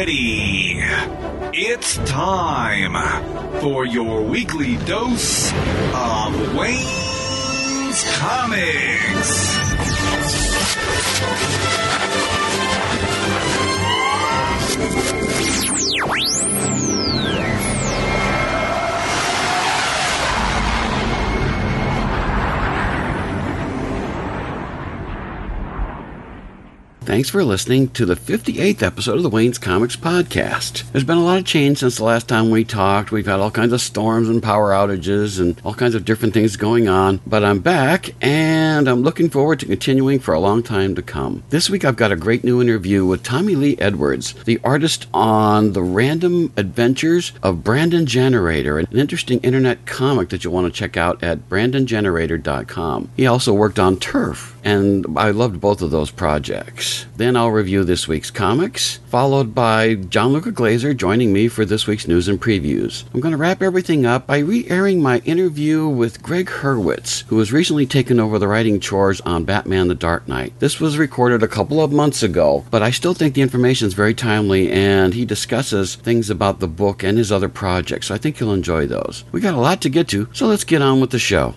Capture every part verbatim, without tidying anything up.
ready. It's time for your weekly dose of Wayne's Comics. Thanks for listening to the fifty-eighth episode of the Wayne's Comics podcast. There's been a lot of change since the last time we talked. We've had all kinds of storms and power outages and all kinds of different things going on. But I'm back, and I'm looking forward to continuing for a long time to come. This week I've got a great new interview with Tommy Lee Edwards, the artist on The Random Adventures of Brandon Generator, an interesting internet comic that you'll want to check out at brandon generator dot com. He also worked on Turf, and I loved both of those projects. Then I'll review this week's comics, followed by Gianluca Glazer joining me for this week's news and previews. I'm going to wrap everything up by re-airing my interview with Greg Hurwitz, who has recently taken over the writing chores on Batman the Dark Knight. This was recorded a couple of months ago, but I still think the information is very timely, and he discusses things about the book and his other projects, so I think you'll enjoy those. We got a lot to get to, so let's get on with the show.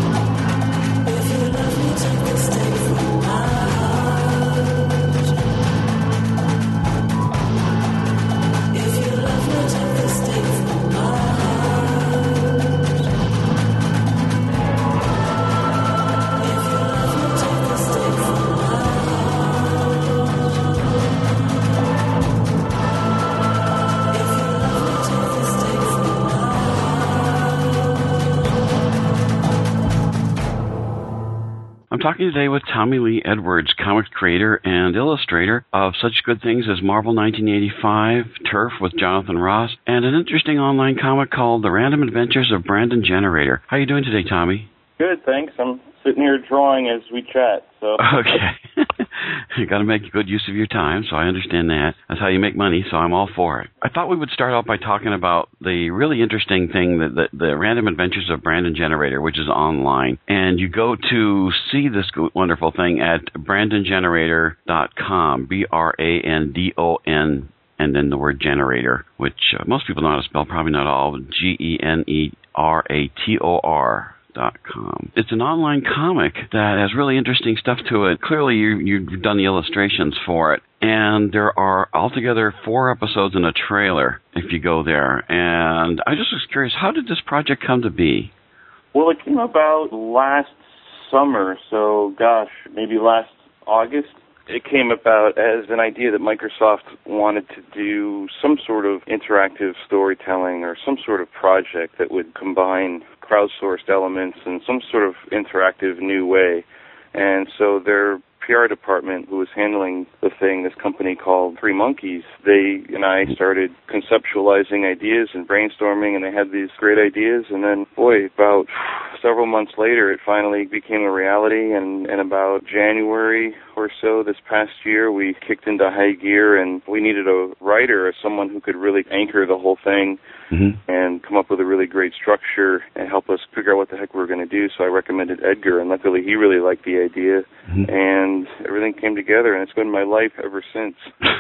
Talking today with Tommy Lee Edwards, comic creator and illustrator of such good things as Marvel nineteen eighty-five, Turf with Jonathan Ross, and an interesting online comic called The Random Adventures of Brandon Generator. How are you doing today, Tommy? Good, thanks. I'm sitting here drawing as we chat. So okay. You got to make good use of your time, so I understand that. That's how you make money, so I'm all for it. I thought we would start off by talking about the really interesting thing, that the, the Random Adventures of Brandon Generator, which is online. And you go to see this wonderful thing at brandon generator dot com, B R A N D O N, and then the word generator, which uh, most people know how to spell, probably not all, G E N E R A T O R. Dot com. It's an online comic that has really interesting stuff to it. Clearly, you, you've done the illustrations for it. And there are altogether four episodes and a trailer if you go there. And I just was curious, how did this project come to be? Well, it came about last summer, so gosh, maybe last August. It came about as an idea that Microsoft wanted to do some sort of interactive storytelling or some sort of project that would combine crowdsourced elements in some sort of interactive new way. And so their P R department, who was handling the thing, this company called Three Monkeys, they and I started conceptualizing ideas and brainstorming, and they had these great ideas. And then, boy, about several months later, it finally became a reality. And in about January or so this past year, we kicked into high gear, and we needed a writer or someone who could really anchor the whole thing mm-hmm. and come up with a really great structure and help us figure out what the heck we were going to do. So I recommended Edgar, and luckily he really liked the idea. Mm-hmm. And everything came together, and it's been my life ever since.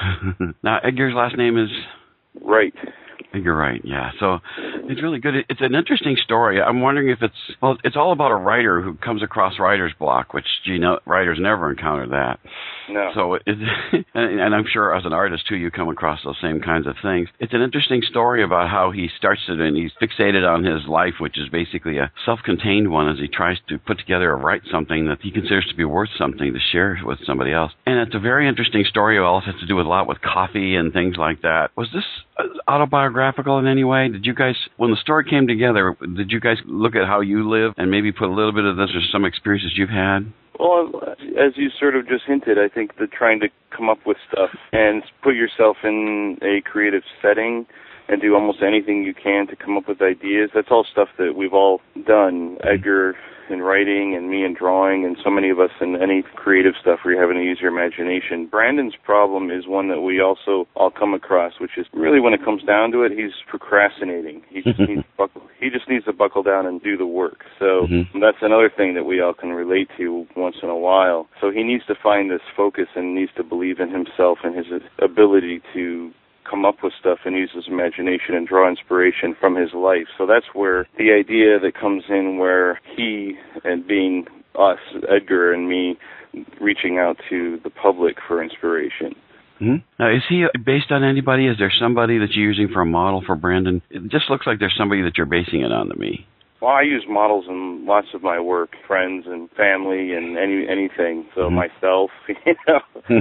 Now, Edgar's last name is? Wright. You're right, yeah. So it's really good. It's an interesting story. I'm wondering if it's, well, it's all about a writer who comes across writer's block, which, gee, no, writers never encounter that. No. So, it, and, and I'm sure as an artist, too, you come across those same kinds of things. It's an interesting story about how he starts it, and he's fixated on his life, which is basically a self-contained one, as he tries to put together or write something that he considers to be worth something to share with somebody else. And it's a very interesting story. It also has to do with a lot with coffee and things like that. Was this autobiographical in any way? Did you guys, when the story came together, did you guys look at how you live and maybe put a little bit of this or some experiences you've had? Well, as you sort of just hinted, I think that trying to come up with stuff and put yourself in a creative setting and do almost anything you can to come up with ideas, that's all stuff that we've all done. Mm-hmm. Edgar in writing and me in drawing and so many of us in any creative stuff where you're having to use your imagination. Brandon's problem is one that we also all come across, which is really when it comes down to it, he's procrastinating. He just needs to buckle, he just needs to buckle down and do the work. So mm-hmm. that's another thing that we all can relate to once in a while. So he needs to find this focus and needs to believe in himself and his ability to come up with stuff and use his imagination and draw inspiration from his life. So that's where the idea that comes in, where he, and being us, Edgar and me, reaching out to the public for inspiration. Mm-hmm. Now, is he based on anybody? Is there somebody that you're using for a model for Brandon? It just looks like there's somebody that you're basing it on to me. Well, I use models in lots of my work, friends and family and any anything. So mm-hmm. myself, you know.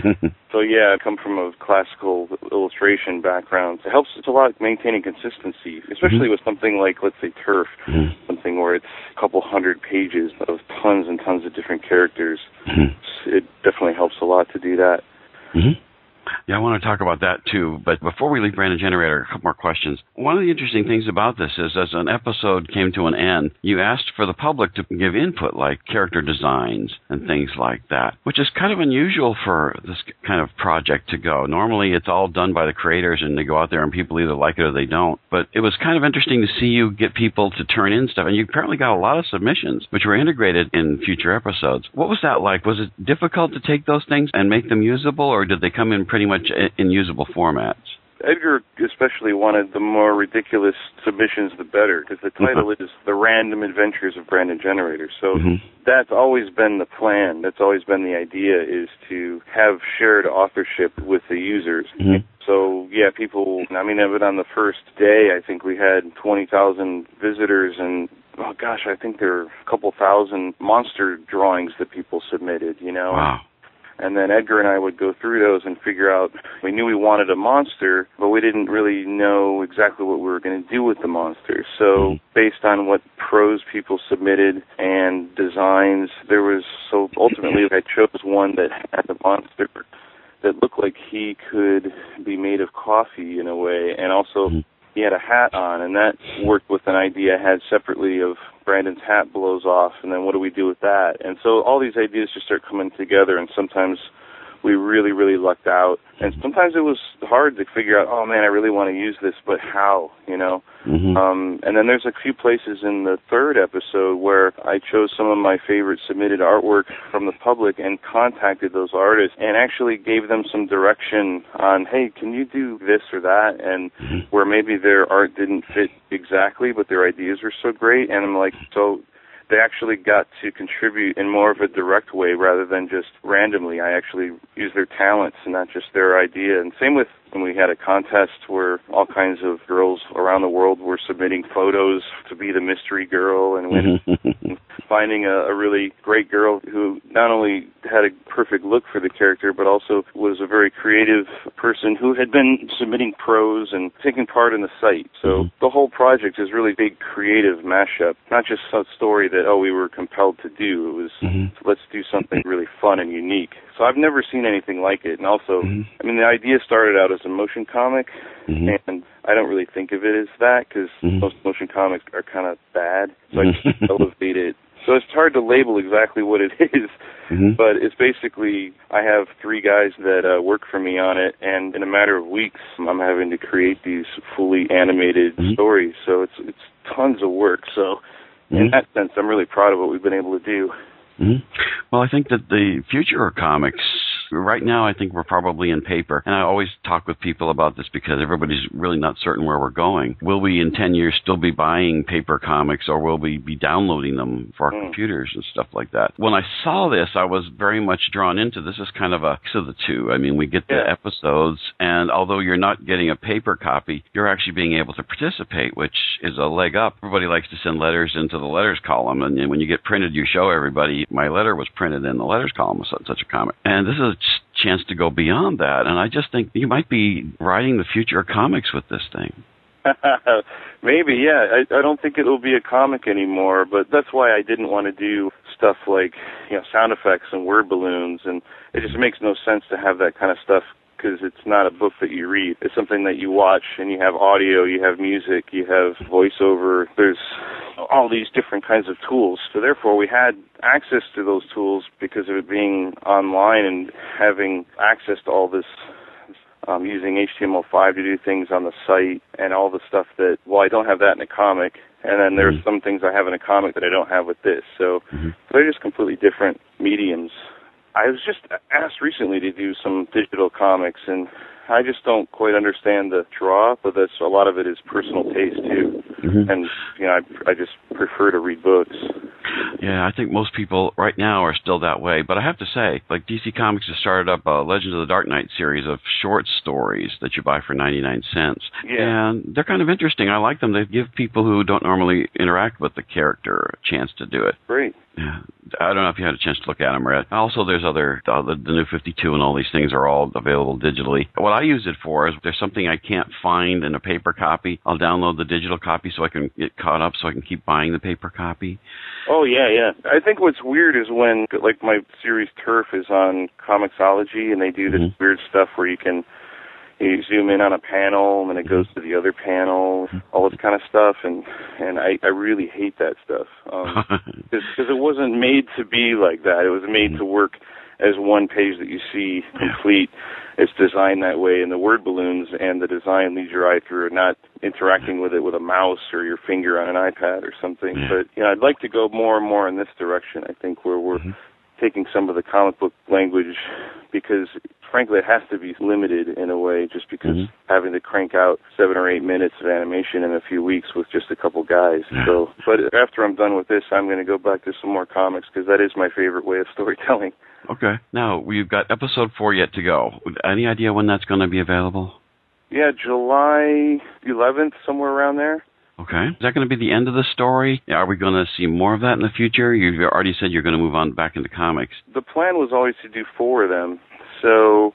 So yeah, I come from a classical illustration background. It helps. It's a lot maintaining consistency, especially mm-hmm. with something like, let's say, Turf, mm-hmm. something where it's a couple hundred pages of tons and tons of different characters. Mm-hmm. It definitely helps a lot to do that. Mm-hmm. Yeah, I want to talk about that too, but before we leave Brandon Generator, a couple more questions. One of the interesting things about this is, as an episode came to an end, you asked for the public to give input, like character designs and things like that, which is kind of unusual for this kind of project to go. Normally, it's all done by the creators, and they go out there, and people either like it or they don't. But it was kind of interesting to see you get people to turn in stuff, and you apparently got a lot of submissions, which were integrated in future episodes. What was that like? Was it difficult to take those things and make them usable, or did they come in pretty much in usable formats? Edgar especially wanted the more ridiculous submissions, the better, because the title mm-hmm. is The Random Adventures of Brandon Generator. So mm-hmm. that's always been the plan. That's always been the idea, is to have shared authorship with the users. Mm-hmm. So, yeah, people, I mean, even on the first day, I think we had twenty thousand visitors, and, oh, gosh, I think there are a couple thousand monster drawings that people submitted, you know. Wow. And then Edgar and I would go through those and figure out, we knew we wanted a monster, but we didn't really know exactly what we were going to do with the monster. So mm-hmm. based on what prose people submitted and designs, there was, so ultimately I chose one that had a monster that looked like he could be made of coffee in a way, and also mm-hmm. he had a hat on, and that worked with an idea I had separately of Brandon's hat blows off, and then what do we do with that? And so all these ideas just start coming together, and sometimes we really, really lucked out. And sometimes it was hard to figure out, oh, man, I really want to use this, but how, you know? Mm-hmm. Um, and then there's a few places in the third episode where I chose some of my favorite submitted artwork from the public and contacted those artists and actually gave them some direction on, hey, can you do this or that? And mm-hmm. where maybe their art didn't fit exactly, but their ideas were so great. And I'm like, so they actually got to contribute in more of a direct way rather than just randomly. I actually used their talents and not just their idea. And same with when we had a contest where all kinds of girls around the world were submitting photos to be the mystery girl, and when finding a, a really great girl who not only had a perfect look for the character, but also was a very creative person who had been submitting prose and taking part in the site. So mm-hmm. the whole project is really a big creative mashup, not just a story that, oh, we were compelled to do. It was, mm-hmm. let's do something really fun and unique. So I've never seen anything like it. And also, mm-hmm. I mean, the idea started out as a motion comic, mm-hmm. and I don't really think of it as that because mm-hmm. most motion comics are kind of bad. So I just elevate it. So it's hard to label exactly what it is, mm-hmm. but it's basically, I have three guys that uh, work for me on it, and in a matter of weeks, I'm having to create these fully animated mm-hmm. stories. So it's it's tons of work. So mm-hmm. in that sense, I'm really proud of what we've been able to do. Mm-hmm. Well, I think that the future of comics, right now I think we're probably in paper, and I always talk with people about this because everybody's really not certain where we're going. Will we in ten years still be buying paper comics, or will we be downloading them for our mm. computers and stuff like that? When I saw this, I was very much drawn into this is kind of a mix of the two. I mean, we get the yeah. episodes, and although you're not getting a paper copy, you're actually being able to participate, which is a leg up. Everybody likes to send letters into the letters column, and when you get printed, you show everybody, my letter was printed in the letters column of such a comic. And this is a chance to go beyond that, and I just think you might be writing the future of comics with this thing. Maybe, yeah. I, I don't think it'll be a comic anymore, but that's why I didn't want to do stuff like, you know, sound effects and word balloons, and it just makes no sense to have that kind of stuff because it's not a book that you read. It's something that you watch, and you have audio, you have music, you have voiceover. There's all these different kinds of tools. So therefore, we had access to those tools because of it being online and having access to all this, um, using H T M L five to do things on the site and all the stuff that, well, I don't have that in a comic. And then there's mm-hmm. some things I have in a comic that I don't have with this. So mm-hmm. they're just completely different mediums. I was just asked recently to do some digital comics, and I just don't quite understand the draw, but that's a lot of it is personal taste too. Mm-hmm. And you know, I, I just prefer to read books. Yeah, I think most people right now are still that way. But I have to say, like D C Comics has started up a Legends of the Dark Knight series of short stories that you buy for ninety-nine cents. Yeah. And they're kind of interesting. I like them. They give people who don't normally interact with the character a chance to do it. Great. Yeah. I don't know if you had a chance to look at them. Or also, there's other, uh, the, the New fifty-two and all these things are all available digitally. What I use it for is if there's something I can't find in a paper copy, I'll download the digital copy so I can get caught up so I can keep buying the paper copy. Oh, yeah, yeah. I think what's weird is when, like, my series Turf is on Comixology, and they do this mm-hmm. weird stuff where you can you zoom in on a panel, and it goes to the other panel, all this kind of stuff, and and I, I really hate that stuff. Because um, it wasn't made to be like that. It was made to work as one page that you see complete. It's designed that way, and the word balloons and the design leads your eye through, not interacting with it with a mouse or your finger on an iPad or something. Yeah. But you know, I'd like to go more and more in this direction. I think where we're mm-hmm. taking some of the comic book language, because frankly it has to be limited in a way, just because mm-hmm. having to crank out seven or eight minutes of animation in a few weeks with just a couple guys. Yeah. So, but after I'm done with this, I'm going to go back to some more comics, because that is my favorite way of storytelling. Okay. Now, we've got episode four yet to go. Any idea when that's going to be available? Yeah, July eleventh, somewhere around there. Okay. Is that going to be the end of the story? Are we going to see more of that in the future? You've already said you're going to move on back into comics. The plan was always to do four of them. So,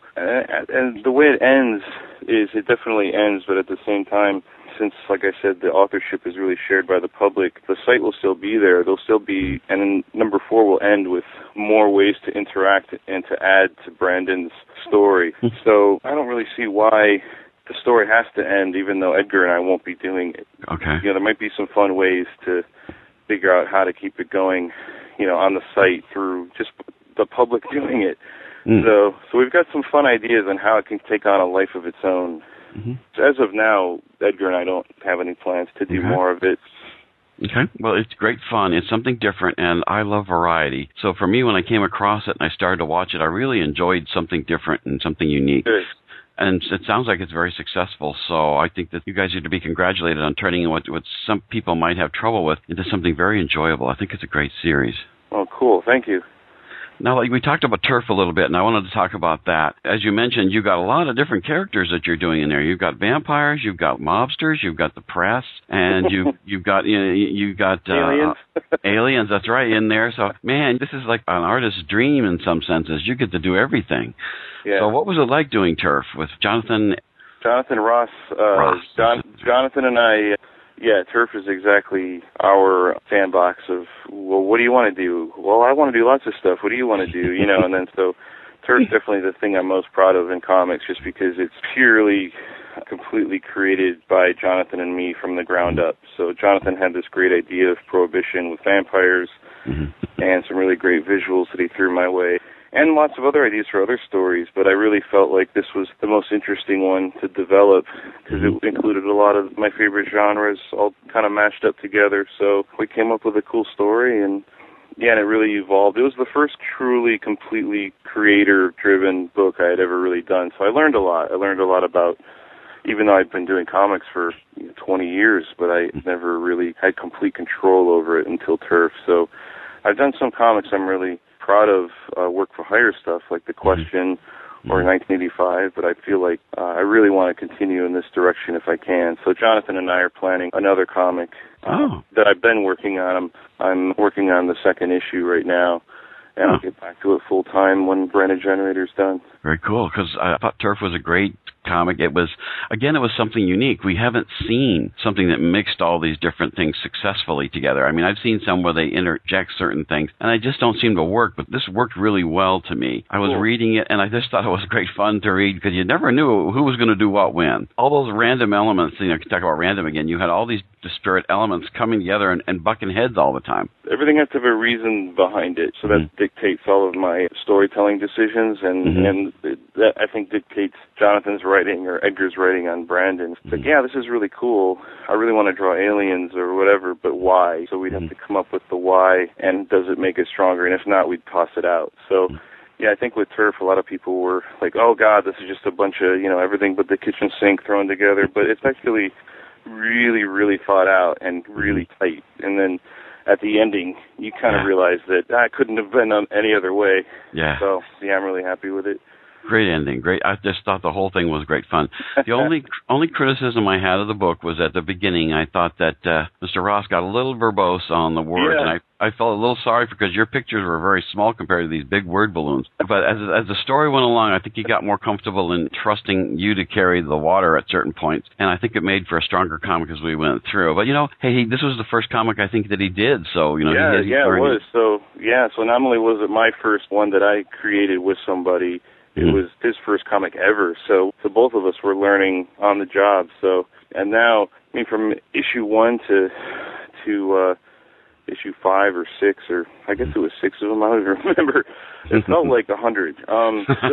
and the way it ends is it definitely ends, but at the same time, since, like I said, the authorship is really shared by the public, the site will still be there. There'll still be, and then number four will end with more ways to interact and to add to Brandon's story. So I don't really see why the story has to end, even though Edgar and I won't be doing it. Okay. You know, there might be some fun ways to figure out how to keep it going, you know, on the site through just the public doing it. Mm. So, so we've got some fun ideas on how it can take on a life of its own. Mm-hmm. As of now, Edgar and I don't have any plans to do okay. more of it. Okay. Well, it's great fun. It's something different, and I love variety. So for me, when I came across it and I started to watch it, I really enjoyed something different and something unique. Good. And it sounds like it's very successful, so I think that you guys are to be congratulated on turning what, what some people might have trouble with into something very enjoyable. I think it's a great series. Oh, cool. Thank you. Now, like we talked about Turf a little bit, and I wanted to talk about that. As you mentioned, you've got a lot of different characters that you're doing in there. You've got vampires, you've got mobsters, you've got the press, and you you've got you know, you've got uh, aliens. aliens. That's right, in there. So, man, this is like an artist's dream in some senses. You get to do everything. Yeah. So, what was it like doing Turf with Jonathan? Jonathan Ross. Uh, Ross. John, Jonathan and I. Yeah, Turf is exactly our sandbox of, well, what do you want to do? Well, I want to do lots of stuff. What do you want to do? You know, and then so Turf's definitely the thing I'm most proud of in comics, just because it's purely, completely created by Jonathan and me from the ground up. So Jonathan had this great idea of Prohibition with vampires mm-hmm. and some really great visuals that he threw my way. And lots of other ideas for other stories, but I really felt like this was the most interesting one to develop because it included a lot of my favorite genres all kind of mashed up together. So we came up with a cool story, and yeah, and it really evolved. It was the first truly, completely creator-driven book I had ever really done. So I learned a lot. I learned a lot about, even though I'd been doing comics for you know, twenty years, but I never really had complete control over it until Turf. So I've done some comics I'm really proud of, uh, work for hire stuff like The Question mm-hmm. or nineteen eighty-five, but I feel like uh, I really want to continue in this direction if I can. So Jonathan and I are planning another comic uh, oh. that I've been working on. I'm, I'm working on the second issue right now, and oh. I'll get back to it full time when Branded Generator's done. Very cool, because I thought Turf was a great comic. It was, again, it was something unique. We haven't seen something that mixed all these different things successfully together. I mean, I've seen some where they interject certain things, and they just don't seem to work, but this worked really well to me. I was cool. reading it, and I just thought it was great fun to read, because you never knew who was going to do what when. All those random elements, you know, talk about random again, you had all these disparate elements coming together and, and bucking heads all the time. Everything has to have a reason behind it, so that mm-hmm. dictates all of my storytelling decisions, and, mm-hmm. and that, I think, dictates Jonathan's writing or Edgar's writing on Brandon. It's like, yeah, this is really cool. I really want to draw aliens or whatever, but why? So we'd have mm-hmm. to come up with the why, and does it make it stronger? And if not, we'd toss it out. So Yeah, I think with Turf, a lot of people were like, oh, God, this is just a bunch of, you know, everything but the kitchen sink thrown together. But it's actually really, really thought out and really tight. And then at the ending, you kind of yeah. realize that that couldn't have been done any other way. Yeah. So, yeah, I'm really happy with it. Great ending. Great. I just thought the whole thing was great fun. The only only criticism I had of the book was at the beginning. I thought that uh, Mister Ross got a little verbose on the words, yeah. and I, I felt a little sorry because your pictures were very small compared to these big word balloons. But as as the story went along, I think he got more comfortable in trusting you to carry the water at certain points, and I think it made for a stronger comic as we went through. But, you know, hey, he, this was the first comic I think that he did, so, you know. Yeah, he, yeah, it was. So, yeah, so not only was it my first one that I created with somebody, it mm-hmm. was his first comic ever, so so both of us were learning on the job. So, and now, I mean, from issue one to to uh, issue five or six, or I guess it was six of them. I don't even remember. It felt like a hundred. Um, so,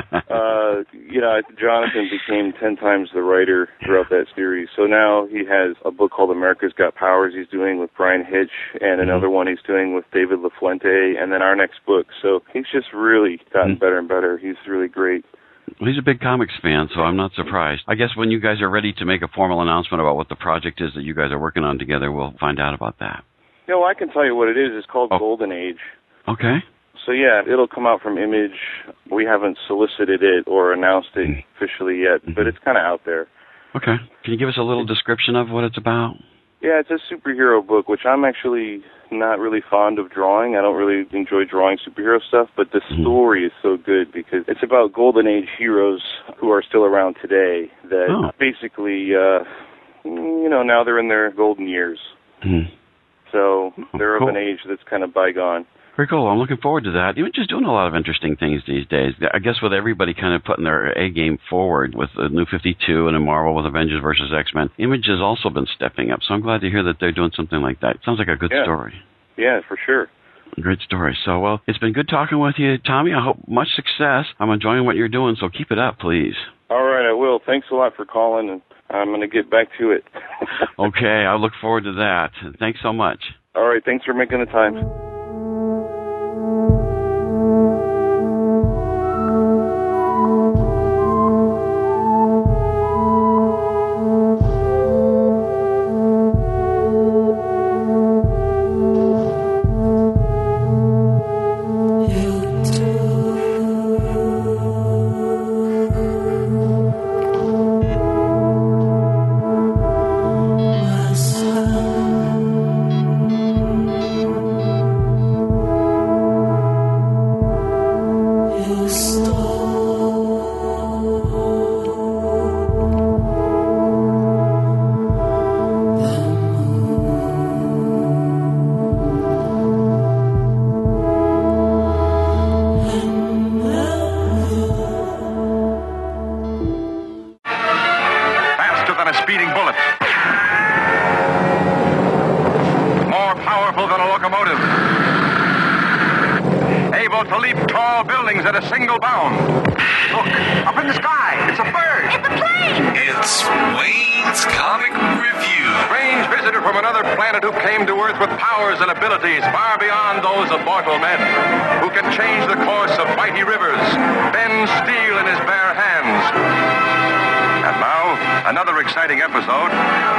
uh, you know, Jonathan became ten times the writer throughout that series. So now he has a book called America's Got Powers. He's doing with Brian Hitch, and another one he's doing with David LaFuente, and then our next book. So he's just really gotten better and better. He's really great. Well, he's a big comics fan, so I'm not surprised. I guess when you guys are ready to make a formal announcement about what the project is that you guys are working on together, we'll find out about that. You know, I can tell you what it is. It's called oh. Golden Age. Okay. So, yeah, it'll come out from Image. We haven't solicited it or announced it mm-hmm. officially yet, but it's kind of out there. Okay. Can you give us a little description of what it's about? Yeah, it's a superhero book, which I'm actually not really fond of drawing. I don't really enjoy drawing superhero stuff, but the mm-hmm. story is so good because it's about Golden Age heroes who are still around today that oh. basically, uh, you know, now they're in their golden years. Mm-hmm. So they're oh, cool. of an age that's kind of bygone. Very cool. I'm looking forward to that. Image is doing a lot of interesting things these days. I guess with everybody kind of putting their A game forward with the New fifty-two and a Marvel with Avengers versus X-Men, Image has also been stepping up. So I'm glad to hear that they're doing something like that. Sounds like a good yeah. story. Yeah, for sure. Great story. So, well, it's been good talking with you, Tommy. I hope much success. I'm enjoying what you're doing, so keep it up, please. All right, I will. Thanks a lot for calling, and I'm going to get back to it. Okay, I look forward to that. Thanks so much. All right, thanks for making the time. Exciting episode.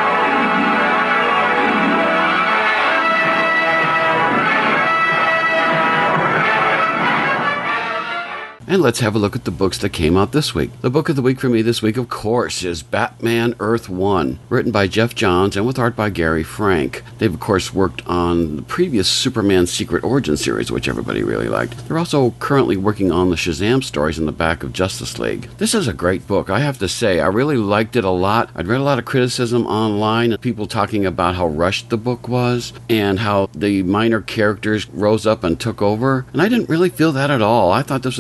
And let's have a look at the books that came out this week. The book of the week for me this week, of course, is Batman Earth one, written by Jeff Johns and with art by Gary Frank. They've, of course, worked on the previous Superman Secret Origin series, which everybody really liked. They're also currently working on the Shazam stories in the back of Justice League. This is a great book, I have to say. I really liked it a lot. I'd read a lot of criticism online, people talking about how rushed the book was and how the minor characters rose up and took over. And I didn't really feel that at all. I thought this was a really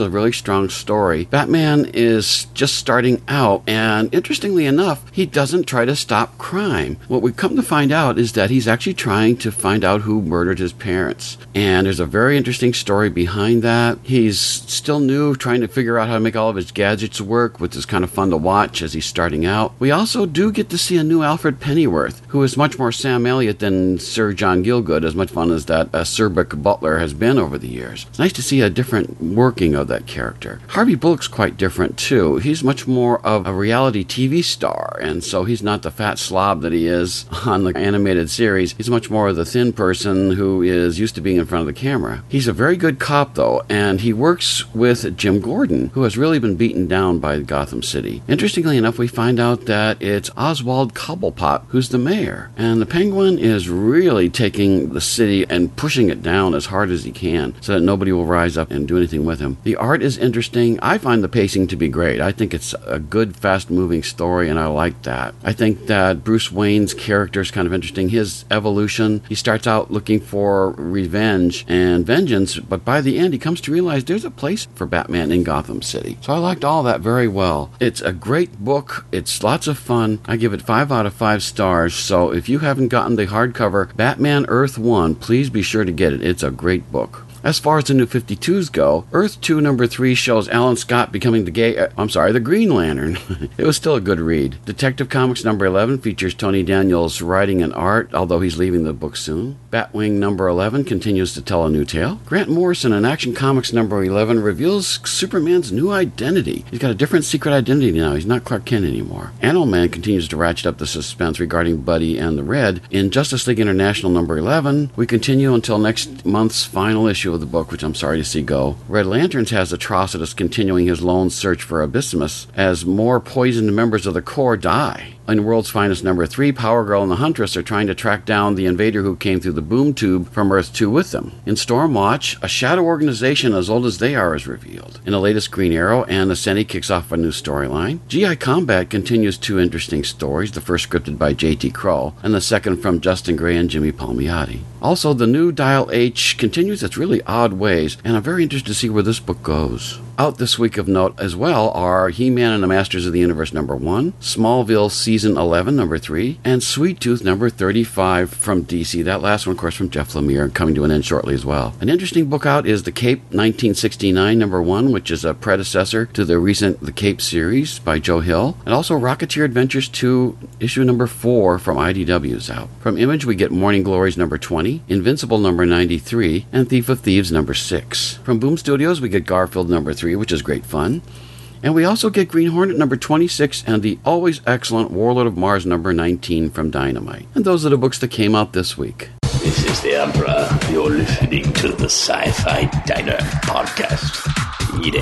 strong story. Batman is just starting out, and interestingly enough, he doesn't try to stop crime. What we come to find out is that he's actually trying to find out who murdered his parents. And there's a very interesting story behind that. He's still new, trying to figure out how to make all of his gadgets work, which is kind of fun to watch as he's starting out. We also do get to see a new Alfred Pennyworth, who is much more Sam Elliott than Sir John Gielgud, as much fun as that uh, Sir Brick Butler has been over the years. It's nice to see a different working of that character. Harvey Bullock's quite different, too. He's much more of a reality T V star, and so he's not the fat slob that he is on the animated series. He's much more of the thin person who is used to being in front of the camera. He's a very good cop, though, and he works with Jim Gordon, who has really been beaten down by Gotham City. Interestingly enough, we find out that it's Oswald Cobblepot who's the mayor, and the Penguin is really taking the city and pushing it down as hard as he can so that nobody will rise up and do anything with him. The art is interesting. I find the pacing to be great. I think it's a good, fast-moving story, and I like that. I think that Bruce Wayne's character is kind of interesting. His evolution, he starts out looking for revenge and vengeance, but by the end he comes to realize there's a place for Batman in Gotham City. So I liked all that very well. It's a great book. It's lots of fun. I give it five out of five stars, so if you haven't gotten the hardcover Batman Earth one, please be sure to get it. It's a great book. As far as the New fifty-twos go, Earth two number three shows Alan Scott becoming the gay, uh, I'm sorry, the Green Lantern. It was still a good read. Detective Comics number eleven features Tony Daniels writing and art, although he's leaving the book soon. Batwing number eleven continues to tell a new tale. Grant Morrison in Action Comics number eleven reveals Superman's new identity. He's got a different secret identity now. He's not Clark Kent anymore. Animal Man continues to ratchet up the suspense regarding Buddy and the Red. In Justice League International number eleven, we continue until next month's final issue of the book, which I'm sorry to see go. Red Lanterns has Atrocitus continuing his lone search for Abysmus as more poisoned members of the Corps die. In World's Finest number three, Power Girl and the Huntress are trying to track down the invader who came through the boom tube from Earth two with them. In Stormwatch, a shadow organization as old as they are is revealed. In the latest Green Arrow, Ann Nocenti kicks off a new storyline. G I Combat continues two interesting stories, the first scripted by J T Kroll, and the second from Justin Gray and Jimmy Palmiotti. Also, the new Dial H continues its really odd ways, and I'm very interested to see where this book goes. Out this week of note as well are He-Man and the Masters of the Universe number one, Smallville Season eleven number three, and Sweet Tooth number thirty-five from D C. That last one, of course, from Jeff Lemire, coming to an end shortly as well. An interesting book out is The Cape nineteen sixty-nine number one, which is a predecessor to the recent The Cape series by Joe Hill, and also Rocketeer Adventures two, issue number four from I D W is out. From Image, we get Morning Glories number twenty, Invincible number ninety-three, and Thief of Thieves number six. From Boom Studios, we get Garfield number three, which is great fun. And we also get Green Hornet number twenty-six and the always excellent Warlord of Mars number nineteen from Dynamite. And those are the books that came out this week. This is the Emperor. You're listening to the Sci-Fi Diner Podcast. Eat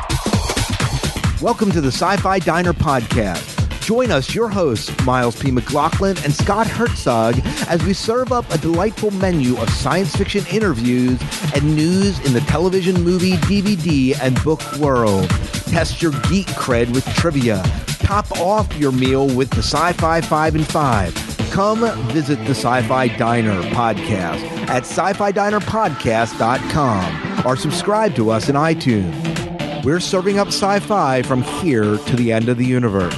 it. Welcome to the Sci-Fi Diner Podcast. Join us, your hosts, Miles P. McLaughlin and Scott Herzog, as we serve up a delightful menu of science fiction interviews and news in the television, movie, D V D, and book world. Test your geek cred with trivia. Top off your meal with the Sci-Fi five and five. Come visit the Sci-Fi Diner Podcast at sci fi diner podcast dot com or subscribe to us in iTunes. We're serving up sci-fi from here to the end of the universe.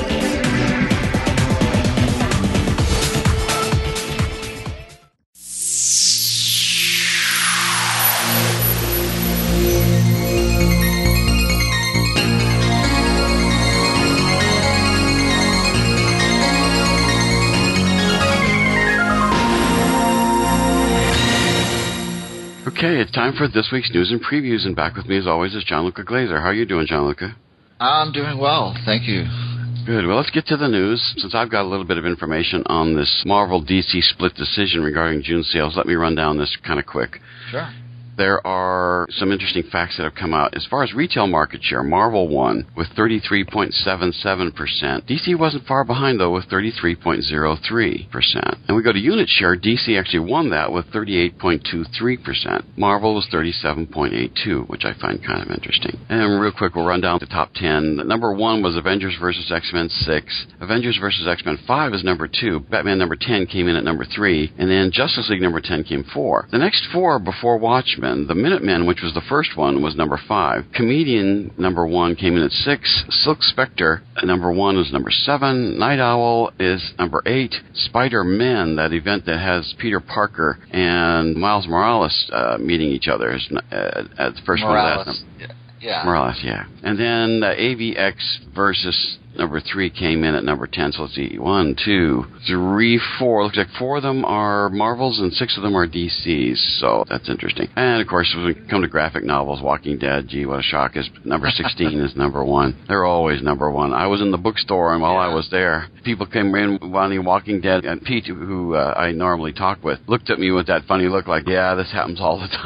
Okay, it's time for this week's news and previews, and back with me as always is Gianluca Glazer. How are you doing, Gianluca? I'm doing well, thank you. Good. Well, let's get to the news. Since I've got a little bit of information on this Marvel D C split decision regarding June sales, let me run down this kind of quick. Sure. There are some interesting facts that have come out. As far as retail market share, Marvel won with thirty-three point seven seven percent. D C wasn't far behind, though, with thirty-three point zero three percent. And we go to unit share, D C actually won that with thirty-eight point two three percent. Marvel was thirty-seven point eight two, which I find kind of interesting. And real quick, we'll run down the top ten. Number one was Avengers versus. X-Men six. Avengers versus. X-Men five is number two. Batman number ten came in at number three. And then Justice League number ten came four. The next four before Watchmen seven. The Minutemen, which was the first one, was number five. Comedian, number one, came in at six. Silk Spectre, number one, is number seven. Night Owl is number eight. Spider-Man, that event that has Peter Parker and Miles Morales uh, meeting each other, is uh, at the first Morales. one. That's Yeah. Morales, yeah. And then uh, A V X versus number three came in at number ten. So let's see. One, two, three, four. Looks like four of them are Marvels and six of them are D Cs. So that's interesting. And, of course, when we come to graphic novels, Walking Dead, gee, what a shock, is number sixteen is number one. They're always number one. I was in the bookstore, and while Yeah. I was there, people came in wanting Walking Dead. And Pete, who uh, I normally talk with, looked at me with that funny look like, yeah, this happens all the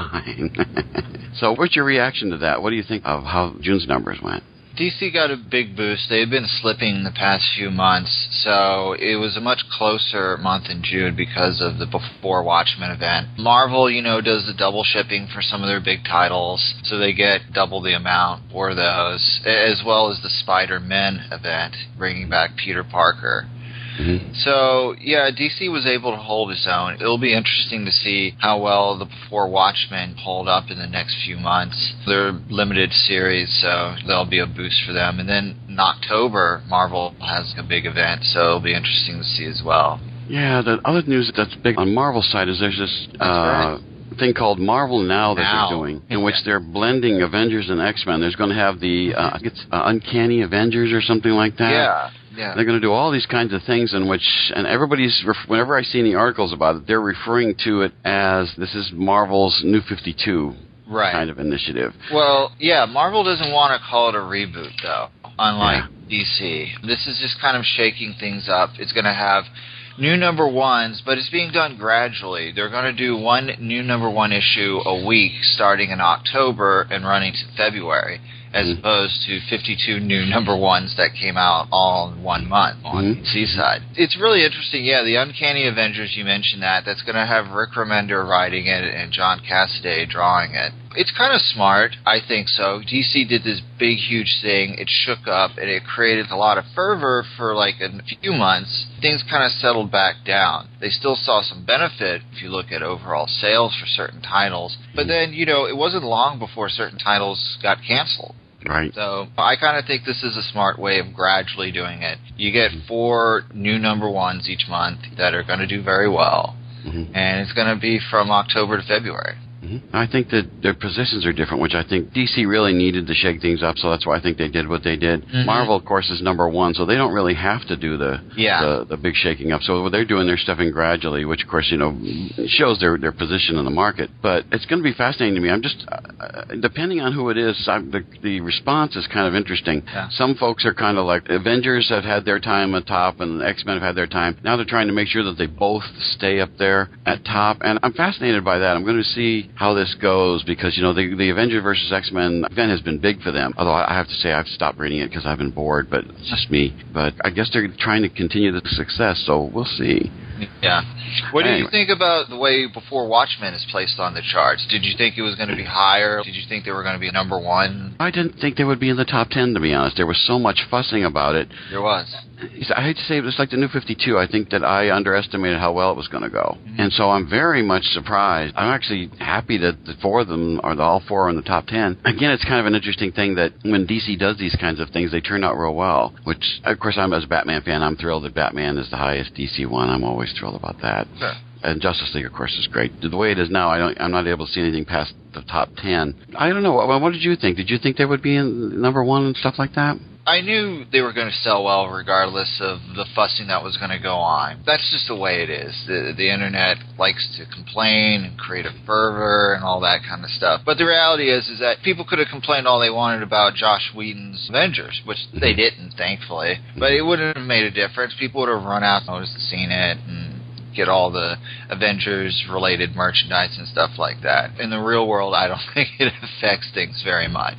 time. So what's your reaction to that? What do you think of how June's numbers went? D C got a big boost. They had been slipping the past few months, so it was a much closer month in June because of the Before Watchmen event. Marvel, you know, does the double shipping for some of their big titles, so they get double the amount for those, as well as the Spider-Man event, bringing back Peter Parker. Mm-hmm. So, yeah, D C was able to hold its own. It'll be interesting to see how well the Before Watchmen hold up in the next few months. They're a limited series, so there'll be a boost for them. And then in October, Marvel has a big event, so it'll be interesting to see as well. Yeah, the other news that's big on Marvel's side is there's this uh, right. thing called Marvel Now that Now. they're doing, in Yeah. which they're blending Avengers and X-Men. There's going to have the, uh, I think it's uh, Uncanny Avengers or something like that. Yeah, yeah. They're going to do all these kinds of things in which, and everybody's, ref- whenever I see any articles about it, they're referring to it as this is Marvel's New fifty-two Right. kind of initiative. Well, yeah, Marvel doesn't want to call it a reboot, though, unlike Yeah. D C. This is just kind of shaking things up. It's going to have new number ones, but it's being done gradually. They're going to do one new number one issue a week starting in October and running to February, as Mm-hmm. opposed to fifty-two new number ones that came out all in one month on Mm-hmm. the D C side. It's really interesting. Yeah, the Uncanny Avengers, you mentioned that. That's going to have Rick Remender writing it and John Cassaday drawing it. It's kind of smart, I think so. D C did this big, huge thing. It shook up, and it created a lot of fervor for like a few months. Things kind of settled back down. They still saw some benefit if you look at overall sales for certain titles. But then, you know, it wasn't long before certain titles got canceled. Right. So I kind of think this is a smart way of gradually doing it. You get four new number ones each month that are going to do very well. Mm-hmm. And it's going to be from October to February. Mm-hmm. I think that their positions are different, which I think D C really needed to shake things up, so that's why I think they did what they did. Mm-hmm. Marvel, of course, is number one, so they don't really have to do the Yeah. the, the big shaking up. So what they're doing, they're stepping gradually, which, of course, you know, shows their their position in the market. But it's going to be fascinating to me. I'm just, uh, depending on who it is, I'm, the, the response is kind of interesting. Yeah. Some folks are kind of like, Avengers have had their time at top, and X-Men have had their time. Now they're trying to make sure that they both stay up there at top, and I'm fascinated by that. I'm going to see how this goes. Because, you know, the, the Avengers versus X-Men event has been big for them. Although I have to say I've stopped reading it because I've been bored, but it's just me. But I guess they're trying to continue the success, so we'll see. Yeah. What do Anyway. you think about the way Before Watchmen is placed on the charts? Did you think it was going to be higher? Did you think they were going to be number one? I didn't think they would be in the top ten, to be honest. There was so much fussing about it. There was. I hate to say it, it's like the New fifty-two. I think that I underestimated how well it was going to go. Mm-hmm. And so I'm very much surprised. I'm actually happy that the four of them, or the, all four are in the top ten. Again, it's kind of an interesting thing that when D C does these kinds of things, they turn out real well, which, of course, I'm as a Batman fan, I'm thrilled that Batman is the highest D C one. I'm always thrilled about that. Sure. And Justice League, of course, is great. The way it is now, I don't, I'm not able to see anything past the top ten. I don't know. What, what did you think? Did you think they would be in number one and stuff like that? I knew they were going to sell well regardless of the fussing that was going to go on. That's just the way it is. The, the Internet likes to complain and create a fervor and all that kind of stuff. But the reality is is that people could have complained all they wanted about Joss Whedon's Avengers, which they didn't, thankfully. But it wouldn't have made a difference. People would have run out and seen it and get all the Avengers-related merchandise and stuff like that. In the real world, I don't think it affects things very much.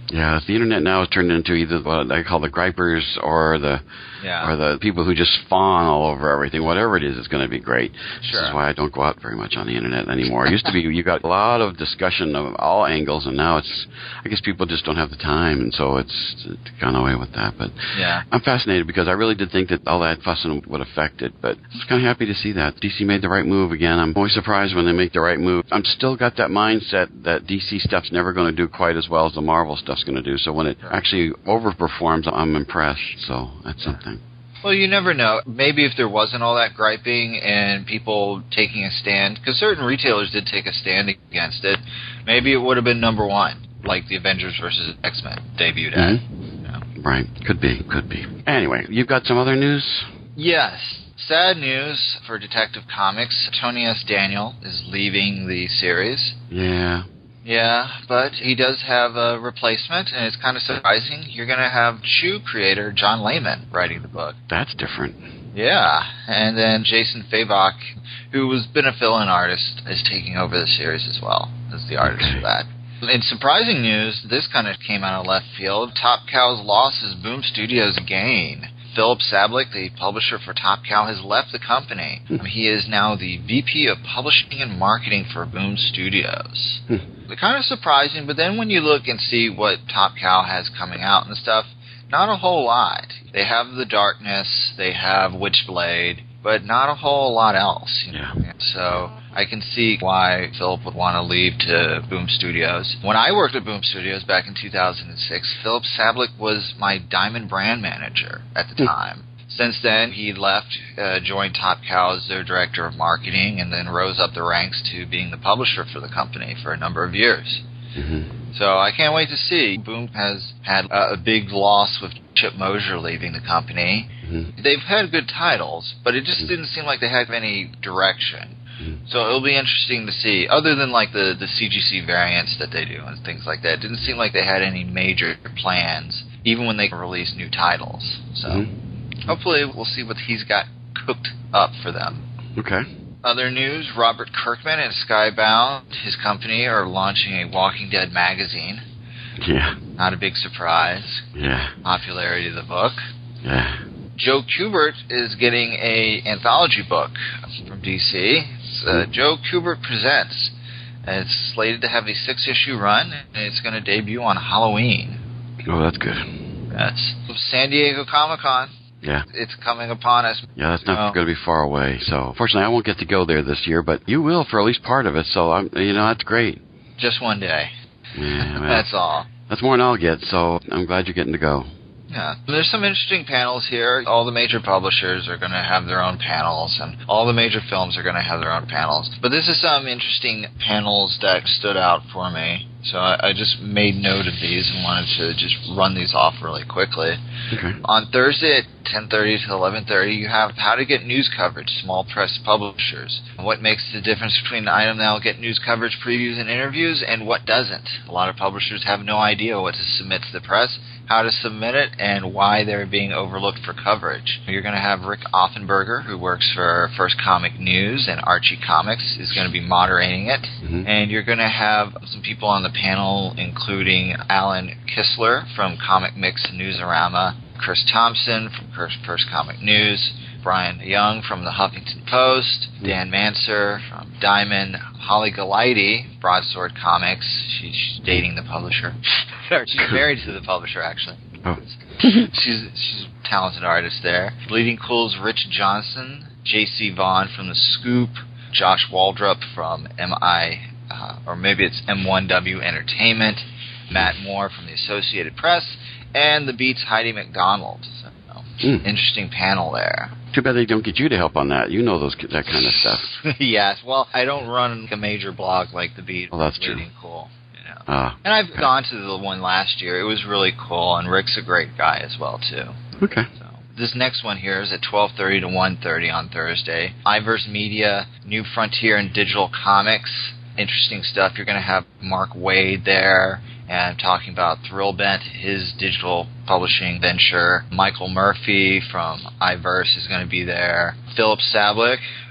Yeah, the internet now is turned into either what I call the gripers or the Yeah. or the people who just fawn all over everything. Whatever it is, it's going to be great. Sure. This is why I don't go out very much on the internet anymore. It used to be you got a lot of discussion of all angles, and now it's I guess people just don't have the time, and so it's, it's gone away with that. But Yeah. I'm fascinated because I really did think that all that fussing would affect it, but I'm kind of happy to see that D C made the right move again. I'm always surprised when they make the right move. I'm still got that mindset that D C stuff's never going to do quite as well as the Marvel stuff's going to do. So when it actually overperforms, I'm impressed. So that's something. Well, you never know. Maybe if there wasn't all that griping and people taking a stand, because certain retailers did take a stand against it, maybe it would have been number one, like the Avengers versus X-Men debuted at. Mm-hmm. You know? Right. Could be. Could be. Anyway, you've got some other news? Yes. Sad news for Detective Comics. Tony S. Daniel is leaving the series. Yeah. Yeah, but he does have a replacement, and it's kind of surprising. You're going to have Chew creator John Layman writing the book. That's different. Yeah, and then Jason Fabok, who has been a fill-in artist, is taking over the series as well as the artist Okay. for that. In surprising news, this kind of came out of left field. Top Cow's loss is Boom Studios again. Philip Sablick, the publisher for Top Cow, has left the company. Hmm. He is now the V P of Publishing and Marketing for Boom Studios. Hmm. Kind of surprising, but then when you look and see what Top Cow has coming out and stuff, not a whole lot. They have The Darkness, they have Witchblade, but not a whole lot else. You know? Yeah. So I can see why Philip would want to leave to Boom Studios. When I worked at Boom Studios back in two thousand six, Philip Sablick was my Diamond brand manager at the time. Since then, he left, uh, joined Top Cow as their director of marketing, and then rose up the ranks to being the publisher for the company for a number of years. Mm-hmm. So I can't wait to see. Boom has had a, a big loss with Chip Mosier leaving the company. Mm-hmm. They've had good titles, but it just didn't seem like they had any direction. Mm-hmm. So it'll be interesting to see, other than like the, the C G C variants that they do and things like that. It didn't seem like they had any major plans, even when they release new titles. So Mm-hmm. hopefully we'll see what he's got cooked up for them. Okay. Other news, Robert Kirkman and Skybound, his company, are launching a Walking Dead magazine. Yeah. Not a big surprise. Yeah. Popularity of the book. Yeah. Joe Kubert is getting a anthology book from D C. It's uh, Joe Kubert Presents. And it's slated to have a six-issue run, and it's going to debut on Halloween. Oh, that's good. That's San Diego Comic-Con. Yeah. It's coming upon us. Yeah, that's not Oh. going to be far away. So, fortunately, I won't get to go there this year, but you will for at least part of it. So, I'm, you know, that's great. Just one day. Yeah, well, That's all. that's more than I'll get. So, I'm glad you're getting to go. Yeah. There's some interesting panels here. All the major publishers are going to have their own panels, and all the major films are going to have their own panels. But this is some interesting panels that stood out for me. So I, I just made note of these and wanted to just run these off really quickly. Okay. On Thursday at ten thirty to eleven thirty, you have How to Get News Coverage, Small Press Publishers. What makes the difference between an item that will get news coverage, previews, and interviews, and what doesn't? A lot of publishers have no idea what to submit to the press, how to submit it, and why they're being overlooked for coverage. You're going to have Rick Offenberger, who works for First Comic News and Archie Comics, is going to be moderating it. Mm-hmm. And you're going to have some people on the panel, including Alan Kistler from Comic Mix and Newsarama, Chris Thompson from First Comic News, Brian Young from the Huffington Post, Dan Manser from Diamond, Holly Galiti, Broadsword Comics. She's dating the publisher. She's married to the publisher, actually. Oh. she's she's a talented artist there. Bleeding Cool's Rich Johnson, J C Vaughn from The Scoop, Josh Waldrop from M I, uh, or maybe it's M one W Entertainment, Matt Moore from the Associated Press, and The Beat's Heidi McDonald. So, you know, Mm. interesting panel there. Too bad they don't get you to help on that. You know those that kind of stuff. Yes, well, I don't run a major blog like The Beat. Well, that's true. Bleeding Cool. You know. Ah. And I've Okay. gone to the one last year. It was really cool, and Rick's a great guy as well, too. Okay. So this next one here is at twelve thirty to one thirty on Thursday. Iverse Media, New Frontier in Digital Comics. Interesting stuff. You're going to have Mark Wade there, and talking about Thrillbent, his digital publishing venture. Michael Murphy from Iverse is going to be there. Philip Sablick,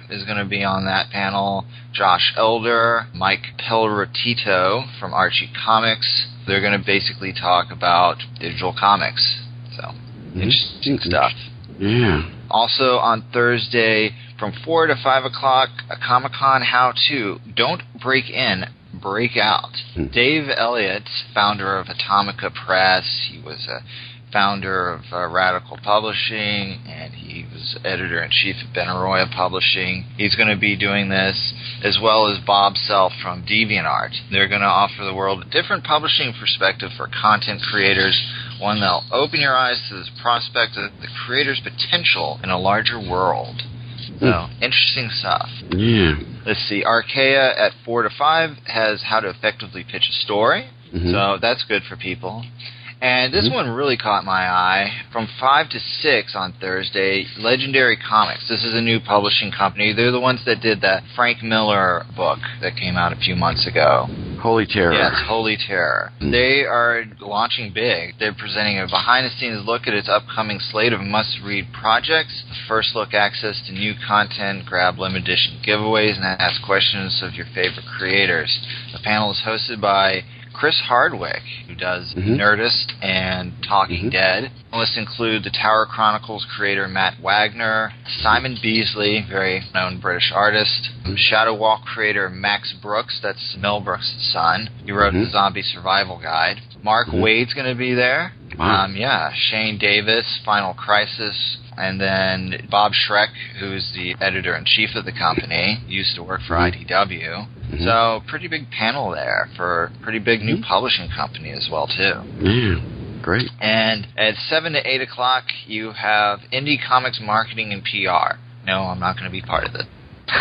is going to be on that panel. Josh Elder, Mike Pelleritito from Archie Comics. They're going to basically talk about digital comics. So, mm-hmm. interesting stuff. Yeah. Also on Thursday from four to five o'clock, a Comic-Con how-to. Don't break in, break out. Mm-hmm. Dave Elliott, founder of Atomica Press. He was a founder of uh, Radical Publishing, and he was editor-in-chief of Benaroya Publishing. He's going to be doing this, as well as Bob Self from DeviantArt. They're going to offer the world a different publishing perspective for content creators, one that'll open your eyes to the prospect of the creator's potential in a larger world. So, mm. interesting stuff. Yeah. Let's see, Archaea at four to five has how to effectively pitch a story, mm-hmm. so that's good for people. And this mm-hmm. one really caught my eye. From five to six on Thursday, Legendary Comics. This is a new publishing company. They're the ones that did that Frank Miller book that came out a few months ago. Holy Terror. Yes, Holy Terror. Mm-hmm. They are launching big. They're presenting a behind-the-scenes look at its upcoming slate of must-read projects, first look access to new content, grab limited edition giveaways, and ask questions of your favorite creators. The panel is hosted by Chris Hardwick, who does mm-hmm. Nerdist and Talking mm-hmm. Dead. Panelists include the Tower Chronicles creator Matt Wagner, Simon Beasley, very known British artist, mm-hmm. Shadow Walk creator Max Brooks, that's Mel Brooks' son. He wrote mm-hmm. the Zombie Survival Guide. Mark mm-hmm. Wade's going to be there. Wow. Um, yeah, Shane Davis, Final Crisis, and then Bob Schreck, who's the editor-in-chief of the company, used to work for mm-hmm. I D W. Mm-hmm. So, pretty big panel there for a pretty big new mm-hmm. publishing company as well, too. Yeah, great. And at seven to eight o'clock, you have Indie Comics Marketing and P R. No, I'm not going to be part of it.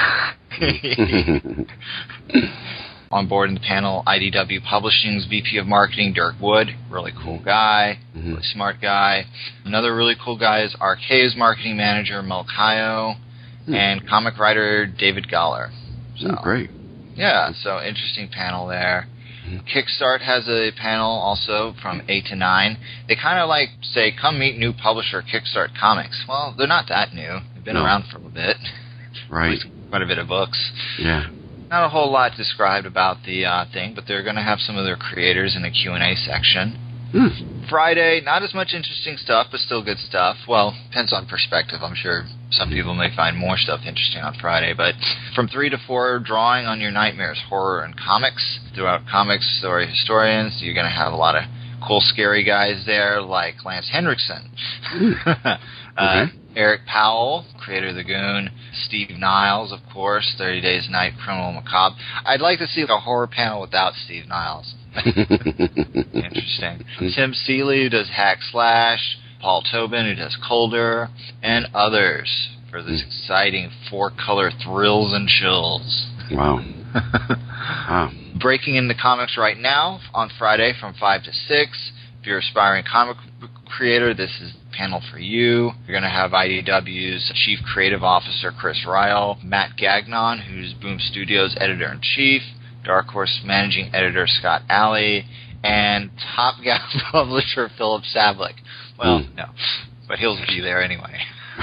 On board in the panel, I D W Publishing's V P of Marketing, Dirk Wood. Really cool guy, mm-hmm. really smart guy. Another really cool guy is Archaea's marketing manager, Mel Kayo, mm-hmm. and comic writer David Galler. So, oh, great. Yeah, so interesting panel there. Mm-hmm. Kickstart has a panel also from eight to nine. They kind of like say, come meet new publisher Kickstart Comics. Well, they're not that new. They've been no. around for a bit. Right. Quite a bit of books. Yeah. Not a whole lot described about the uh, thing, but they're going to have some of their creators in the Q and A section. Mm. Friday, not as much interesting stuff, but still good stuff. Well, depends on perspective. I'm sure some people may find more stuff interesting on Friday, but from three to four, drawing on your nightmares, horror and comics. Throughout Comics Story Historians, you're going to have a lot of cool, scary guys there, like Lance Henriksen. Mm. uh, okay. Eric Powell, creator of The Goon. Steve Niles, of course, thirty Days Night, Criminal Macabre. I'd like to see like a horror panel without Steve Niles. Interesting. Tim Seeley, who does Hack Slash. Paul Tobin, who does Colder. And others for this mm. exciting four-color thrills and chills. Wow. wow. Breaking into comics right now on Friday from five to six. If you're an aspiring comic book creator, this is the panel for you. You're going to have I D W's Chief Creative Officer Chris Ryle, Matt Gagnon, who's Boom Studios Editor-in-Chief, Dark Horse Managing Editor Scott Alley, and Top Gal Publisher Philip Sablik. Well, mm. no, but he'll be there anyway.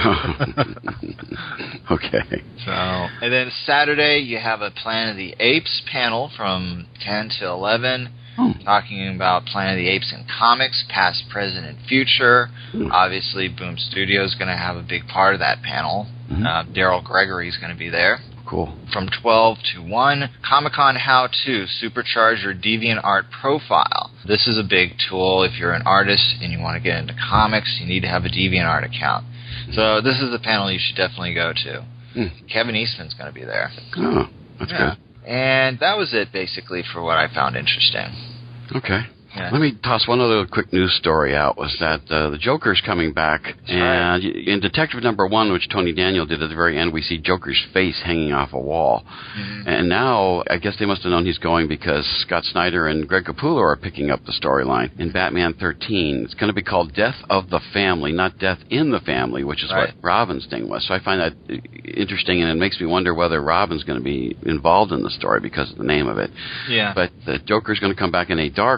Okay. So, and then Saturday you have a Planet of the Apes panel from ten to eleven. Oh. Talking about Planet of the Apes in comics, past, present, and future. Mm. Obviously, Boom Studios is going to have a big part of that panel. Mm-hmm. Uh, Daryl Gregory is going to be there. Cool. From twelve to one, Comic-Con How-To, Supercharge Your DeviantArt Profile. This is a big tool. If you're an artist and you want to get into comics, you need to have a DeviantArt account. Mm. So this is a panel you should definitely go to. Mm. Kevin Eastman's going to be there. Oh, that's yeah. good. And that was it, basically, for what I found interesting. Okay. Yeah. Let me toss one other quick news story out, was that uh, the Joker's coming back. That's and right. in Detective Number One, which Tony Daniel did at the very end, we see Joker's face hanging off a wall. Mm-hmm. And now, I guess they must have known he's going because Scott Snyder and Greg Capullo are picking up the storyline in Batman thirteen. It's going to be called Death of the Family, not Death in the Family, which is right. what Robin's thing was. So I find that interesting, and it makes me wonder whether Robin's going to be involved in the story because of the name of it. Yeah. But the Joker's going to come back in a dark, horrifying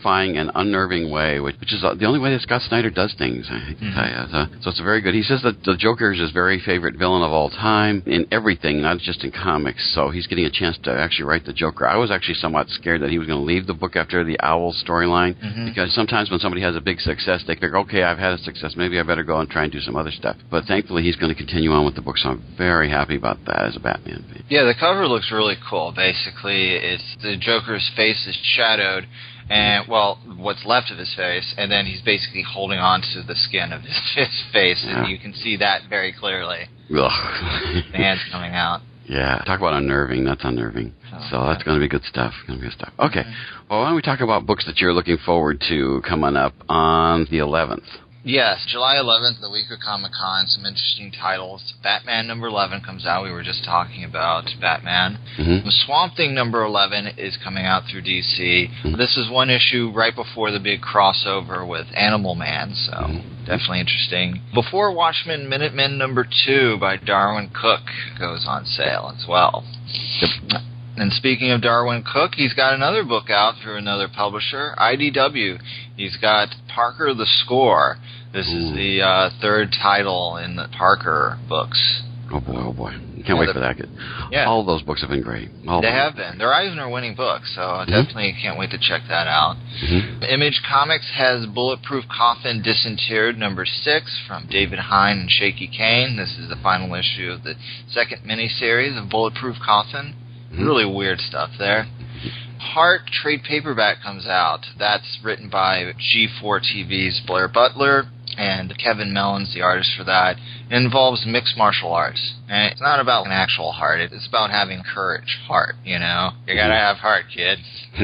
horrifying and unnerving way, which, which is the only way that Scott Snyder does things, I hate to mm-hmm. tell you. So, so it's very good. He says that the Joker is his very favorite villain of all time in everything, not just in comics. So he's getting a chance to actually write the Joker. I was actually somewhat scared that he was going to leave the book after the Owl storyline, mm-hmm. because sometimes when somebody has a big success, they figure, okay, I've had a success, maybe I better go and try and do some other stuff. But thankfully, he's going to continue on with the book, so I'm very happy about that as a Batman fan. Yeah, the cover looks really cool. Basically, it's the Joker's face is shadowed, and, well, what's left of his face, and then he's basically holding on to the skin of his, his face, yeah. and you can see that very clearly. Ugh. The hand's coming out. Yeah, talk about unnerving. That's unnerving. Oh, so that's going to be good stuff. Going to be good stuff. Okay. okay. Well, why don't we talk about books that you're looking forward to coming up on the eleventh? Yes, July eleventh, the week of Comic-Con, some interesting titles. Batman number eleven comes out. We were just talking about Batman. Mm-hmm. Swamp Thing number eleven is coming out through D C. Mm-hmm. This is one issue right before the big crossover with Animal Man, so mm-hmm. definitely interesting. Before Watchmen, Minutemen number two by Darwin Cook goes on sale as well. Yep. And speaking of Darwin Cook, he's got another book out through another publisher, I D W. He's got Parker the Score. This Ooh. is the uh, third title in the Parker books. Oh, boy, oh, boy. Can't yeah, wait the, for that. Yeah. All of those books have been great. All they have been. They're Eisner-winning books, so I mm-hmm. definitely can't wait to check that out. Mm-hmm. Image Comics has Bulletproof Coffin Disinterred number six from David Hine and Shaky Kane. This is the final issue of the second miniseries of Bulletproof Coffin. Mm-hmm. Really weird stuff there. Heart trade paperback comes out. That's written by G four T V's Blair Butler, and Kevin Mellon's the artist for that. It involves mixed martial arts. And it's not about an actual heart. It's about having courage. Heart, you know? You gotta have heart, kid.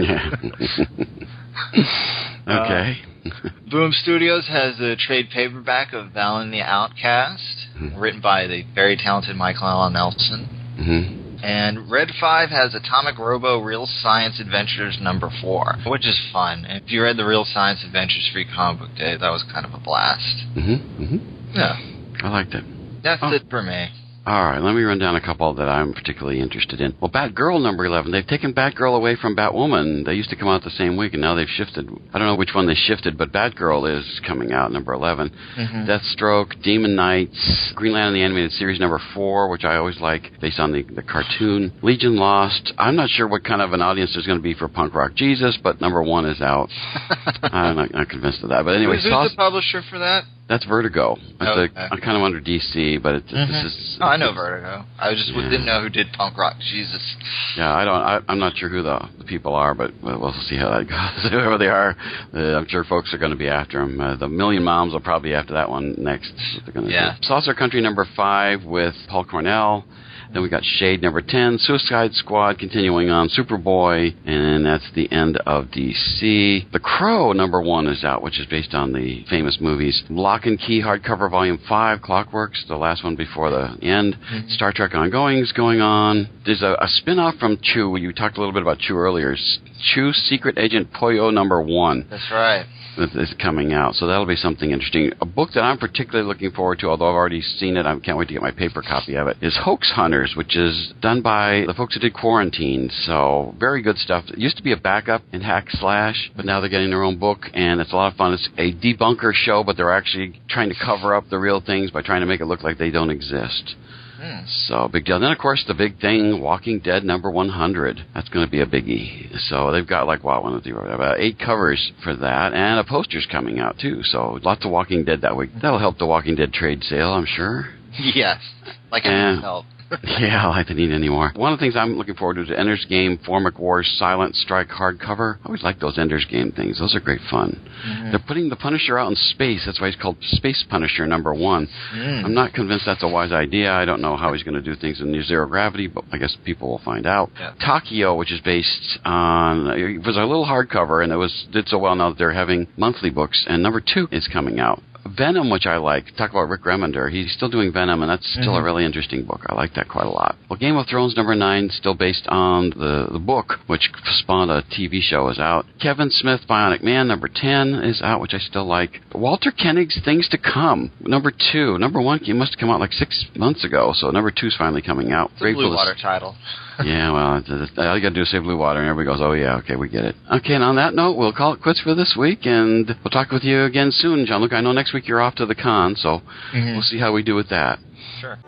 Okay. uh, Boom Studios has a trade paperback of Valen the Outcast, mm-hmm. written by the very talented Michael Allen Nelson. Mm-hmm. And Red five has Atomic Robo Real Science Adventures number four, which is fun. And if you read the Real Science Adventures Free Comic Book Day, that was kind of a blast. Mm-hmm. Mm-hmm. Yeah. I liked it. That's oh. it for me. All right, let me run down a couple that I'm particularly interested in. Well, Batgirl number eleven. They've taken Batgirl away from Batwoman. They used to come out the same week, and now they've shifted. I don't know which one they shifted, but Batgirl is coming out, number eleven. Mm-hmm. Deathstroke, Demon Knights, Green Lantern the Animated Series number four, which I always like, based on the, the cartoon. Legion Lost. I'm not sure what kind of an audience there's going to be for Punk Rock Jesus, but number one is out. I'm not, not convinced of that. But anyway, who's, who's the publisher for that? That's Vertigo. It's oh, okay. a, kind of under D C, but it's, mm-hmm. this is... Oh, I know Vertigo. I just yeah. didn't know who did Punk Rock Jesus. Yeah, I don't. I, I'm not sure who the, the people are, but we'll, we'll see how that goes. Whoever they are, uh, I'm sure folks are going to be after them. Uh, the Million Moms will probably be after that one next. They're gonna yeah. do. Saucer Country number five with Paul Cornell. Then we got Shade number ten, Suicide Squad continuing on, Superboy, and that's the end of D C. The Crow number one is out, which is based on the famous movies. Lock and Key hardcover volume five, Clockworks, the last one before the end. Mm-hmm. Star Trek Ongoing is going on. There's a, a spin-off from Chew. You talked a little bit about Chew earlier. Chew Secret Agent Poyo number one. That's right. Is coming out, so that'll be something interesting. A book that I'm particularly looking forward to, although I've already seen it, I can't wait to get my paper copy of it, is Hoax Hunters, which is done by the folks who did Quarantine, so very good stuff. It used to be a backup in Hack Slash, but now they're getting their own book, and it's a lot of fun. It's a debunker show, but they're actually trying to cover up the real things by trying to make it look like they don't exist. Hmm. So, big deal. Then, of course, the big thing, Walking Dead number one hundred. That's going to be a biggie. So, they've got, like, what, one of the, about eight covers for that, and a poster's coming out, too. So, lots of Walking Dead that week. That'll help the Walking Dead trade sale, I'm sure. Yes. Like it and, needs help. Yeah, I don't need any more. One of the things I'm looking forward to is the Ender's Game Formic Wars Silent Strike hardcover. I always like those Ender's Game things. Those are great fun. Mm-hmm. They're putting the Punisher out in space. That's why he's called Space Punisher number one. Mm. I'm not convinced that's a wise idea. I don't know how he's going to do things in near zero gravity, but I guess people will find out. Yeah. Takio, which is based on, it was a little hardcover, and it was did so well now that they're having monthly books, and number two is coming out. Venom, which I like. Talk about Rick Remender. He's still doing Venom, and that's still mm-hmm. a really interesting book. I like that quite a lot. Well, Game of Thrones number nine, still based on the, the book, which spawned a T V show, is out. Kevin Smith, Bionic Man, number ten is out, which I still like. Walter Koenig's Things to Come, number two. Number one, it must have come out like six months ago, so number two is finally coming out. It's a Blue Water title. Yeah, well, it's, it's, all you got to do is say Blue Water, and everybody goes, oh, yeah, okay, we get it. Okay, and on that note, we'll call it quits for this week, and we'll talk with you again soon, Jean-Luc. I know next week you're off to the con, so mm-hmm. we'll see how we do with that. Sure.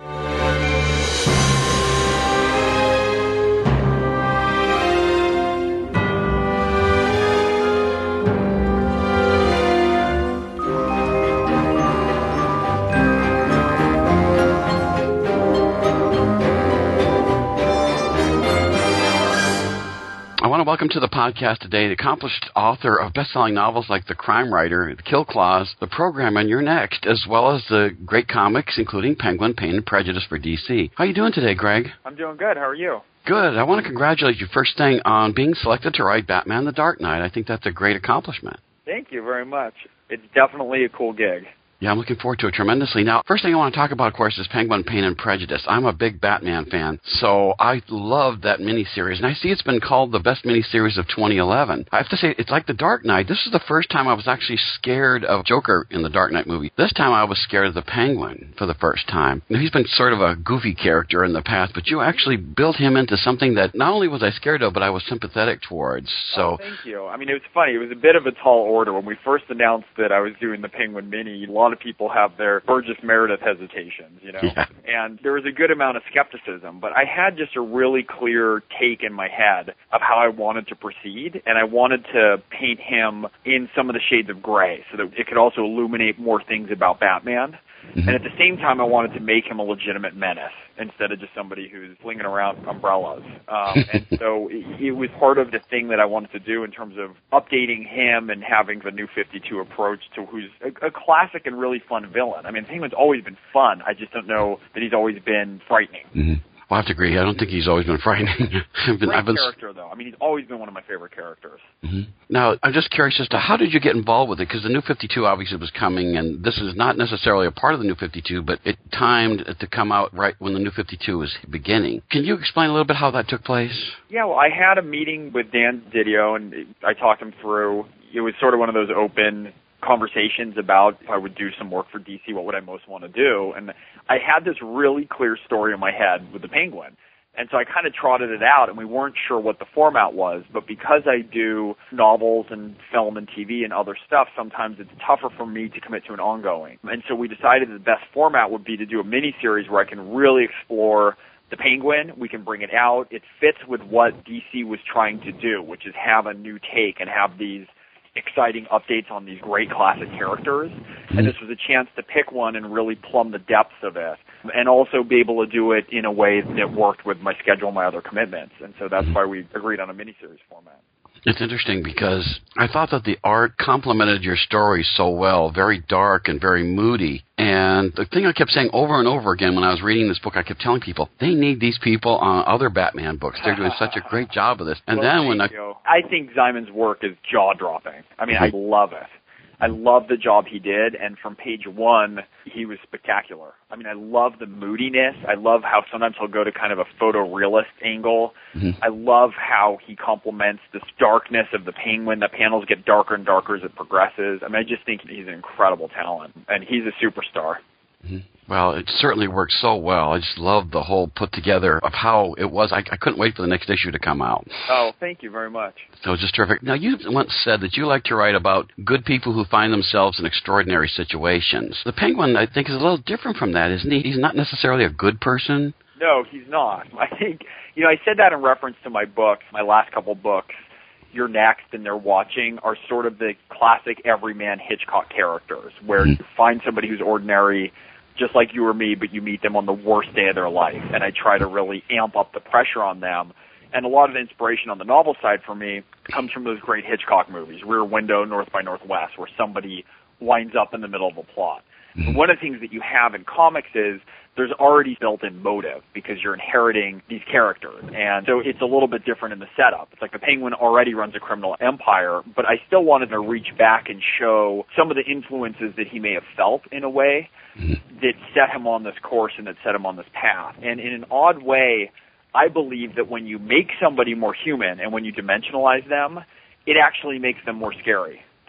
I want to welcome to the podcast today the accomplished author of best-selling novels like The Crime Writer, The Kill Clause, The Program, and You're Next, as well as the great comics, including Penguin, Pain, and Prejudice for D C. How are you doing today, Greg? I'm doing good. How are you? Good. I want to congratulate you, first thing, on being selected to write Batman The Dark Knight. I think that's a great accomplishment. Thank you very much. It's definitely a cool gig. Yeah, I'm looking forward to it tremendously. Now, first thing I want to talk about, of course, is Penguin, Pain, and Prejudice. I'm a big Batman fan, so I loved that miniseries. And I see it's been called the best miniseries of twenty eleven. I have to say, it's like The Dark Knight. This is the first time I was actually scared of Joker in the Dark Knight movie. This time I was scared of the Penguin for the first time. Now, he's been sort of a goofy character in the past, but you actually built him into something that not only was I scared of, but I was sympathetic towards. So, oh, thank you. I mean, it was funny. It was a bit of a tall order. When we first announced that I was doing the Penguin mini, a lot of people have their Burgess Meredith hesitations, you know, yeah. and there was a good amount of skepticism, but I had just a really clear take in my head of how I wanted to proceed, and I wanted to paint him in some of the shades of gray so that it could also illuminate more things about Batman. Mm-hmm. And at the same time, I wanted to make him a legitimate menace instead of just somebody who's flinging around umbrellas. Um, and so it, it was part of the thing that I wanted to do in terms of updating him and having the new fifty-two approach to who's a, a classic and really fun villain. I mean, Penguin's always been fun. I just don't know that he's always been frightening. Mm-hmm. Well, I have to agree. I don't think he's always been frightening. I've been, Great I've been... character, though. I mean, he's always been one of my favorite characters. Mm-hmm. Now, I'm just curious as to how did you get involved with it? Because the New fifty-two obviously was coming, and this is not necessarily a part of the New fifty-two, but it timed to come out right when the New fifty-two was beginning. Can you explain a little bit how that took place? Yeah, well, I had a meeting with Dan Didio, and I talked him through. It was sort of one of those open conversations about if I would do some work for D C, what would I most want to do? And I had this really clear story in my head with the Penguin. And so I kind of trotted it out, and we weren't sure what the format was. But because I do novels and film and T V and other stuff, sometimes it's tougher for me to commit to an ongoing. And so we decided the best format would be to do a miniseries where I can really explore the Penguin. We can bring it out. It fits with what D C was trying to do, which is have a new take and have these exciting updates on these great classic characters. And this was a chance to pick one and really plumb the depths of it, and also be able to do it in a way that worked with my schedule and my other commitments. And so that's why we agreed on a miniseries format. It's interesting because I thought that the art complemented your story so well, very dark and very moody. And the thing I kept saying over and over again when I was reading this book, I kept telling people, they need these people on other Batman books. They're doing such a great job of this. And well, then when I... You. I think Simon's work is jaw-dropping. I mean, mm-hmm. I love it. I love the job he did, and from page one, he was spectacular. I mean, I love the moodiness. I love how sometimes he'll go to kind of a photorealist angle. Mm-hmm. I love how he complements this darkness of the Penguin. The panels get darker and darker as it progresses. I mean, I just think he's an incredible talent, and he's a superstar. Mm-hmm. Well, it certainly worked so well. I just love the whole put together of how it was. I, I couldn't wait for the next issue to come out. Oh, thank you very much. So it was just terrific. Now, you once said that you like to write about good people who find themselves in extraordinary situations. The Penguin, I think, is a little different from that, isn't he? He's not necessarily a good person. No, he's not. I think, you know, I said that in reference to my books, my last couple books. You're Next and They're Watching are sort of the classic everyman Hitchcock characters, where mm-hmm. you find somebody who's ordinary, just like you or me, but you meet them on the worst day of their life. And I try to really amp up the pressure on them. And a lot of the inspiration on the novel side for me comes from those great Hitchcock movies, Rear Window, North by Northwest, where somebody winds up in the middle of a plot. Mm-hmm. One of the things that you have in comics is there's already built-in motive because you're inheriting these characters. And so it's a little bit different in the setup. It's like the Penguin already runs a criminal empire, but I still wanted to reach back and show some of the influences that he may have felt in a way mm-hmm. that set him on this course and that set him on this path. And in an odd way, I believe that when you make somebody more human and when you dimensionalize them, it actually makes them more scary.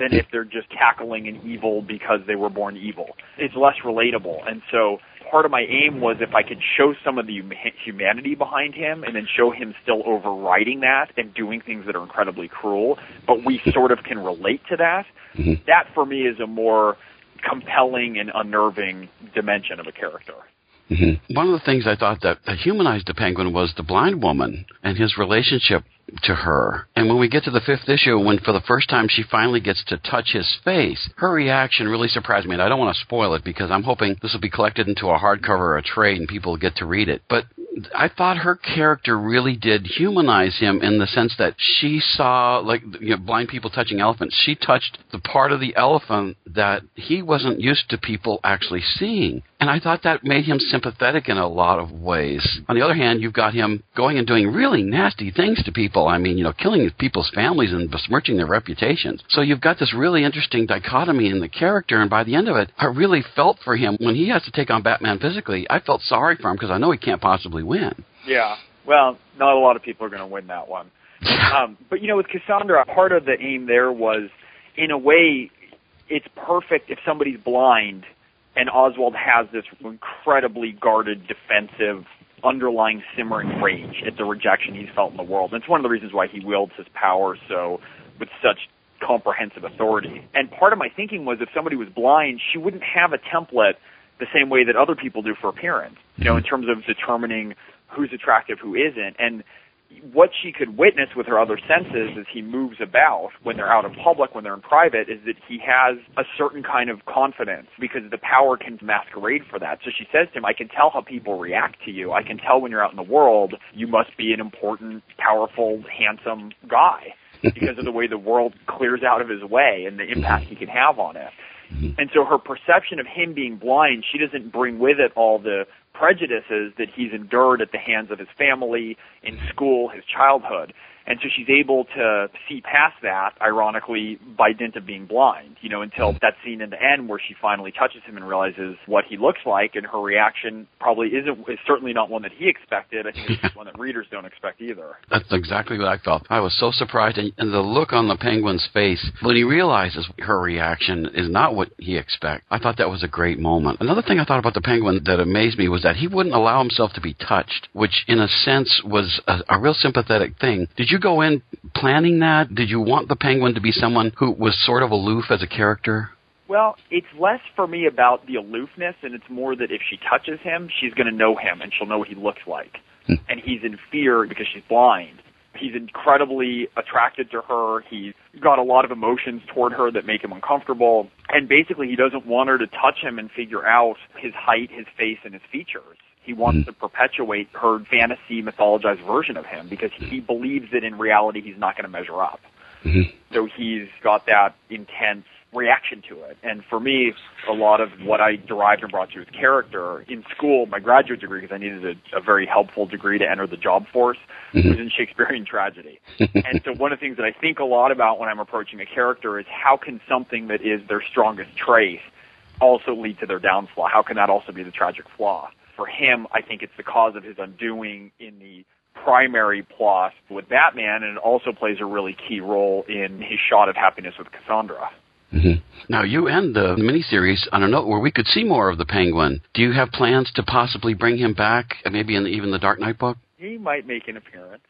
than if they're just cackling and evil because they were born evil. It's less relatable. And so part of my aim was if I could show some of the humanity behind him and then show him still overriding that and doing things that are incredibly cruel, but we sort of can relate to that, mm-hmm. that for me is a more compelling and unnerving dimension of a character. Mm-hmm. One of the things I thought that humanized the Penguin was the blind woman and his relationship to her. And when we get to the fifth issue, when for the first time she finally gets to touch his face, her reaction really surprised me. And I don't want to spoil it because I'm hoping this will be collected into a hardcover or a trade and people will get to read it. But I thought her character really did humanize him in the sense that she saw, like, you know, blind people touching elephants. She touched the part of the elephant that he wasn't used to people actually seeing. And I thought that made him sympathetic in a lot of ways. On the other hand, you've got him going and doing really nasty things to people. I mean, you know, killing people's families and besmirching their reputations. So you've got this really interesting dichotomy in the character, and by the end of it, I really felt for him. When he has to take on Batman physically, I felt sorry for him because I know he can't possibly win. Yeah. Well, not a lot of people are going to win that one. um, but, you know, with Cassandra, part of the aim there was, in a way, it's perfect if somebody's blind and Oswald has this incredibly guarded, defensive, underlying simmering rage at the rejection he's felt in the world. And it's one of the reasons why he wields his power so with such comprehensive authority. And part of my thinking was if somebody was blind, she wouldn't have a template the same way that other people do for appearance, you know, in terms of determining who's attractive, who isn't. And what she could witness with her other senses as he moves about when they're out in public, when they're in private, is that he has a certain kind of confidence because the power can masquerade for that. So she says to him, I can tell how people react to you. I can tell when you're out in the world, you must be an important, powerful, handsome guy because of the way the world clears out of his way and the impact he can have on it. And so her perception of him being blind, she doesn't bring with it all the prejudices that he's endured at the hands of his family, in school, his childhood. And so she's able to see past that, ironically, by dint of being blind, you know, until that scene in the end where she finally touches him and realizes what he looks like, and her reaction probably isn't, is certainly not one that he expected. I think it's one that readers don't expect either. That's exactly what I felt. I was so surprised, and, and the look on the Penguin's face when he realizes her reaction is not what he expects. I thought that was a great moment. Another thing I thought about the Penguin that amazed me was that he wouldn't allow himself to be touched, which in a sense was a, a real sympathetic thing. Did you go in planning that? Did you want the Penguin to be someone who was sort of aloof as a character? Well, it's less for me about the aloofness, and it's more that if she touches him, she's going to know him, and she'll know what he looks like. Hmm. And he's in fear because she's blind. He's incredibly attracted to her. He's got a lot of emotions toward her that make him uncomfortable. And basically, he doesn't want her to touch him and figure out his height, his face, and his features. He wants to perpetuate her fantasy, mythologized version of him because he believes that in reality he's not going to measure up. Mm-hmm. So he's got that intense reaction to it. And for me, a lot of what I derived and brought to his character in school, my graduate degree, because I needed a, a very helpful degree to enter the job force, mm-hmm. was in Shakespearean tragedy. And so one of the things that I think a lot about when I'm approaching a character is how can something that is their strongest trait also lead to their downfall? How can that also be the tragic flaw? For him, I think it's the cause of his undoing in the primary plot with Batman, and it also plays a really key role in his shot of happiness with Cassandra. Mm-hmm. Now, you end the miniseries on a note where we could see more of the Penguin. Do you have plans to possibly bring him back, maybe in the, even the Dark Knight book? He might make an appearance.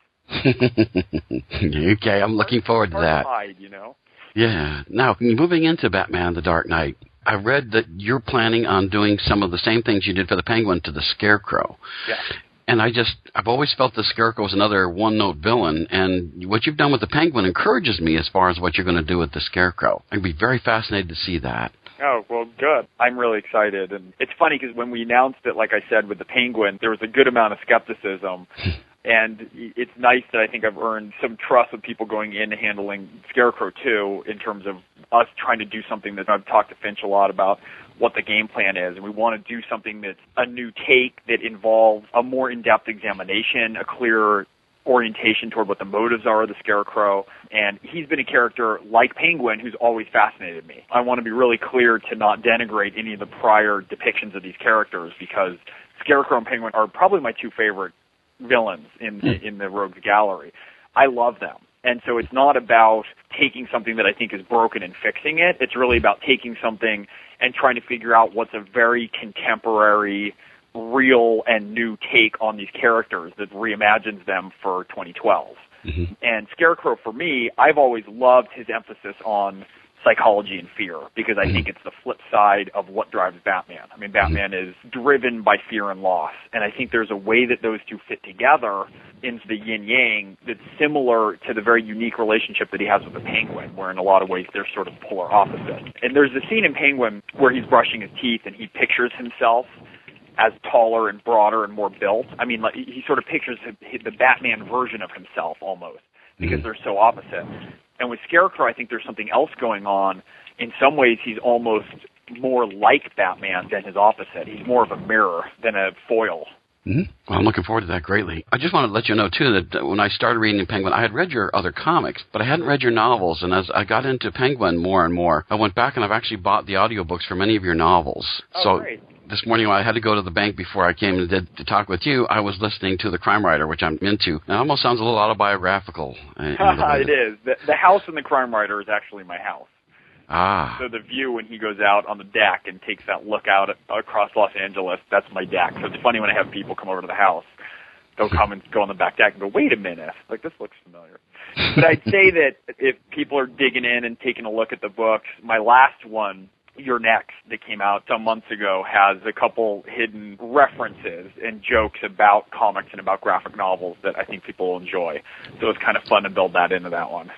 Okay, I'm looking forward to that. Hide, you know? Yeah. Now, moving into Batman the Dark Knight, I read that you're planning on doing some of the same things you did for the Penguin to the Scarecrow. Yeah. And I just, I've always felt the Scarecrow was another one-note villain, and what you've done with the Penguin encourages me as far as what you're going to do with the Scarecrow. I'd be very fascinated to see that. Oh, well, good. I'm really excited. And it's funny because when we announced it, like I said, with the Penguin, there was a good amount of skepticism. And it's nice that I think I've earned some trust with people going in handling Scarecrow too, in terms of us trying to do something that I've talked to Finch a lot about what the game plan is. And we want to do something that's a new take that involves a more in-depth examination, a clearer orientation toward what the motives are of the Scarecrow. And he's been a character like Penguin who's always fascinated me. I want to be really clear to not denigrate any of the prior depictions of these characters because Scarecrow and Penguin are probably my two favorite villains in in the Rogues Gallery. I love them. And so it's not about taking something that I think is broken and fixing it. It's really about taking something and trying to figure out what's a very contemporary, real, and new take on these characters that reimagines them for twenty twelve. Mm-hmm. And Scarecrow, for me, I've always loved his emphasis on psychology and fear, because I think it's the flip side of what drives Batman. I mean, Batman is driven by fear and loss, and I think there's a way that those two fit together into the yin-yang that's similar to the very unique relationship that he has with the Penguin, where in a lot of ways they're sort of polar opposites. And there's a scene in Penguin where he's brushing his teeth and he pictures himself as taller and broader and more built. I mean, like, he sort of pictures the Batman version of himself almost, because they're so opposite. And with Scarecrow, I think there's something else going on. In some ways, he's almost more like Batman than his opposite. He's more of a mirror than a foil. Mm-hmm. Well, I'm looking forward to that greatly. I just wanted to let you know, too, that when I started reading Penguin, I had read your other comics, but I hadn't read your novels. And as I got into Penguin more and more, I went back and I've actually bought the audiobooks for many of your novels. Oh, so great. This morning when I had to go to the bank before I came and did to talk with you, I was listening to The Crime Writer, which I'm into. And it almost sounds a little autobiographical. It is. The, the house in The Crime Writer is actually my house. Ah. So the view when he goes out on the deck and takes that look out at, across Los Angeles, that's my deck. So it's funny when I have people come over to the house. They'll come and go on the back deck and go, wait a minute, like, this looks familiar. But I'd say that if people are digging in and taking a look at the books, my last one, You're Next, that came out some months ago, has a couple hidden references and jokes about comics and about graphic novels that I think people will enjoy. So it's kind of fun to build that into that one.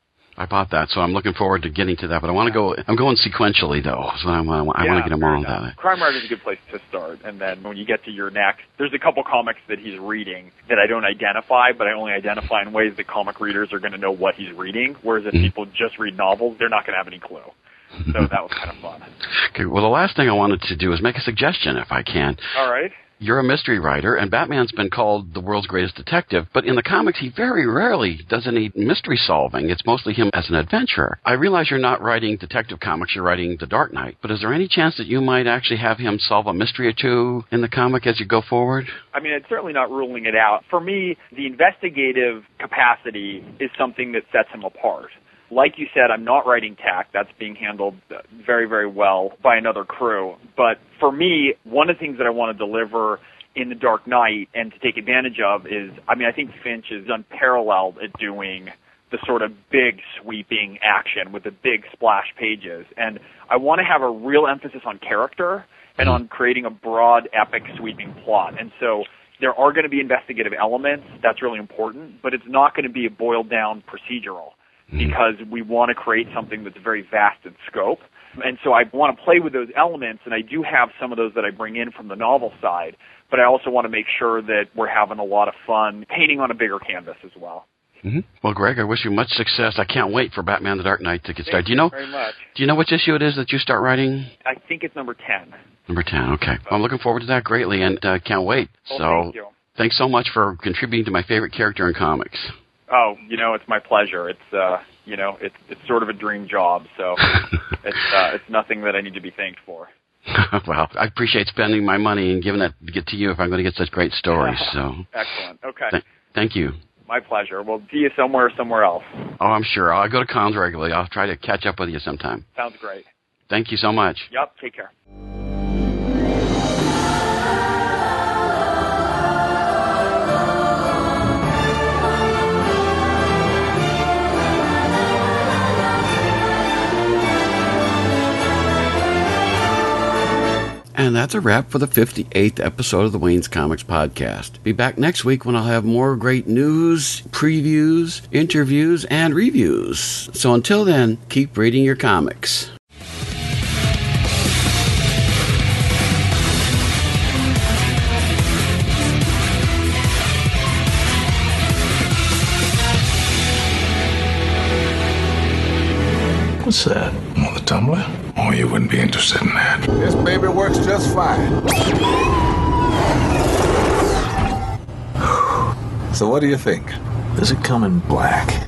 I bought that, so I'm looking forward to getting to that. But I want to go. I'm going sequentially, though. So I want. I yeah, want to get them all enough. that. Crime Writer is a good place to start, and then when you get to Your Next, there's a couple comics that he's reading that I don't identify, but I only identify in ways that comic readers are going to know what he's reading. Whereas if mm-hmm. people just read novels, they're not going to have any clue. So that was kind of fun. Okay. Well, the last thing I wanted to do is make a suggestion, if I can. All right. You're a mystery writer, and Batman's been called the world's greatest detective, but in the comics, he very rarely does any mystery solving. It's mostly him as an adventurer. I realize you're not writing detective comics, you're writing The Dark Knight, but is there any chance that you might actually have him solve a mystery or two in the comic as you go forward? I mean, it's certainly not ruling it out. For me, the investigative capacity is something that sets him apart. Like you said, I'm not writing tech. That's being handled very, very well by another crew. But for me, one of the things that I want to deliver in The Dark Knight and to take advantage of is, I mean, I think Finch is unparalleled at doing the sort of big sweeping action with the big splash pages. And I want to have a real emphasis on character and on creating a broad, epic, sweeping plot. And so there are going to be investigative elements. That's really important. But it's not going to be a boiled down procedural, because we want to create something that's very vast in scope. And so I want to play with those elements, and I do have some of those that I bring in from the novel side, but I also want to make sure that we're having a lot of fun painting on a bigger canvas as well. Mm-hmm. Well, Greg, I wish you much success. I can't wait for Batman the Dark Knight to get started. Thank Do you know? You very much. Do you know which issue it is that you start writing? I think it's number ten. Number ten, okay. Well, I'm looking forward to that greatly, and uh, can't wait. Well, so thank you. Thanks so much for contributing to my favorite character in comics. Oh, you know, it's my pleasure. It's, uh, you know, it's it's sort of a dream job, so it's uh, it's nothing that I need to be thanked for. Well, I appreciate spending my money and giving that to get to you if I'm going to get such great stories. So excellent. Okay. Th- thank you. My pleasure. We'll see you somewhere, somewhere else. Oh, I'm sure. I'll go to cons regularly. I'll try to catch up with you sometime. Sounds great. Thank you so much. Yep. Take care. And that's a wrap for the fifty-eighth episode of the Wayne's Comics Podcast. Be back next week when I'll have more great news, previews, interviews, and reviews. So until then, keep reading your comics. What's that? Oh, the tumbler? Oh, you wouldn't be interested in that. This baby works just fine. So what do you think? Does it come in black?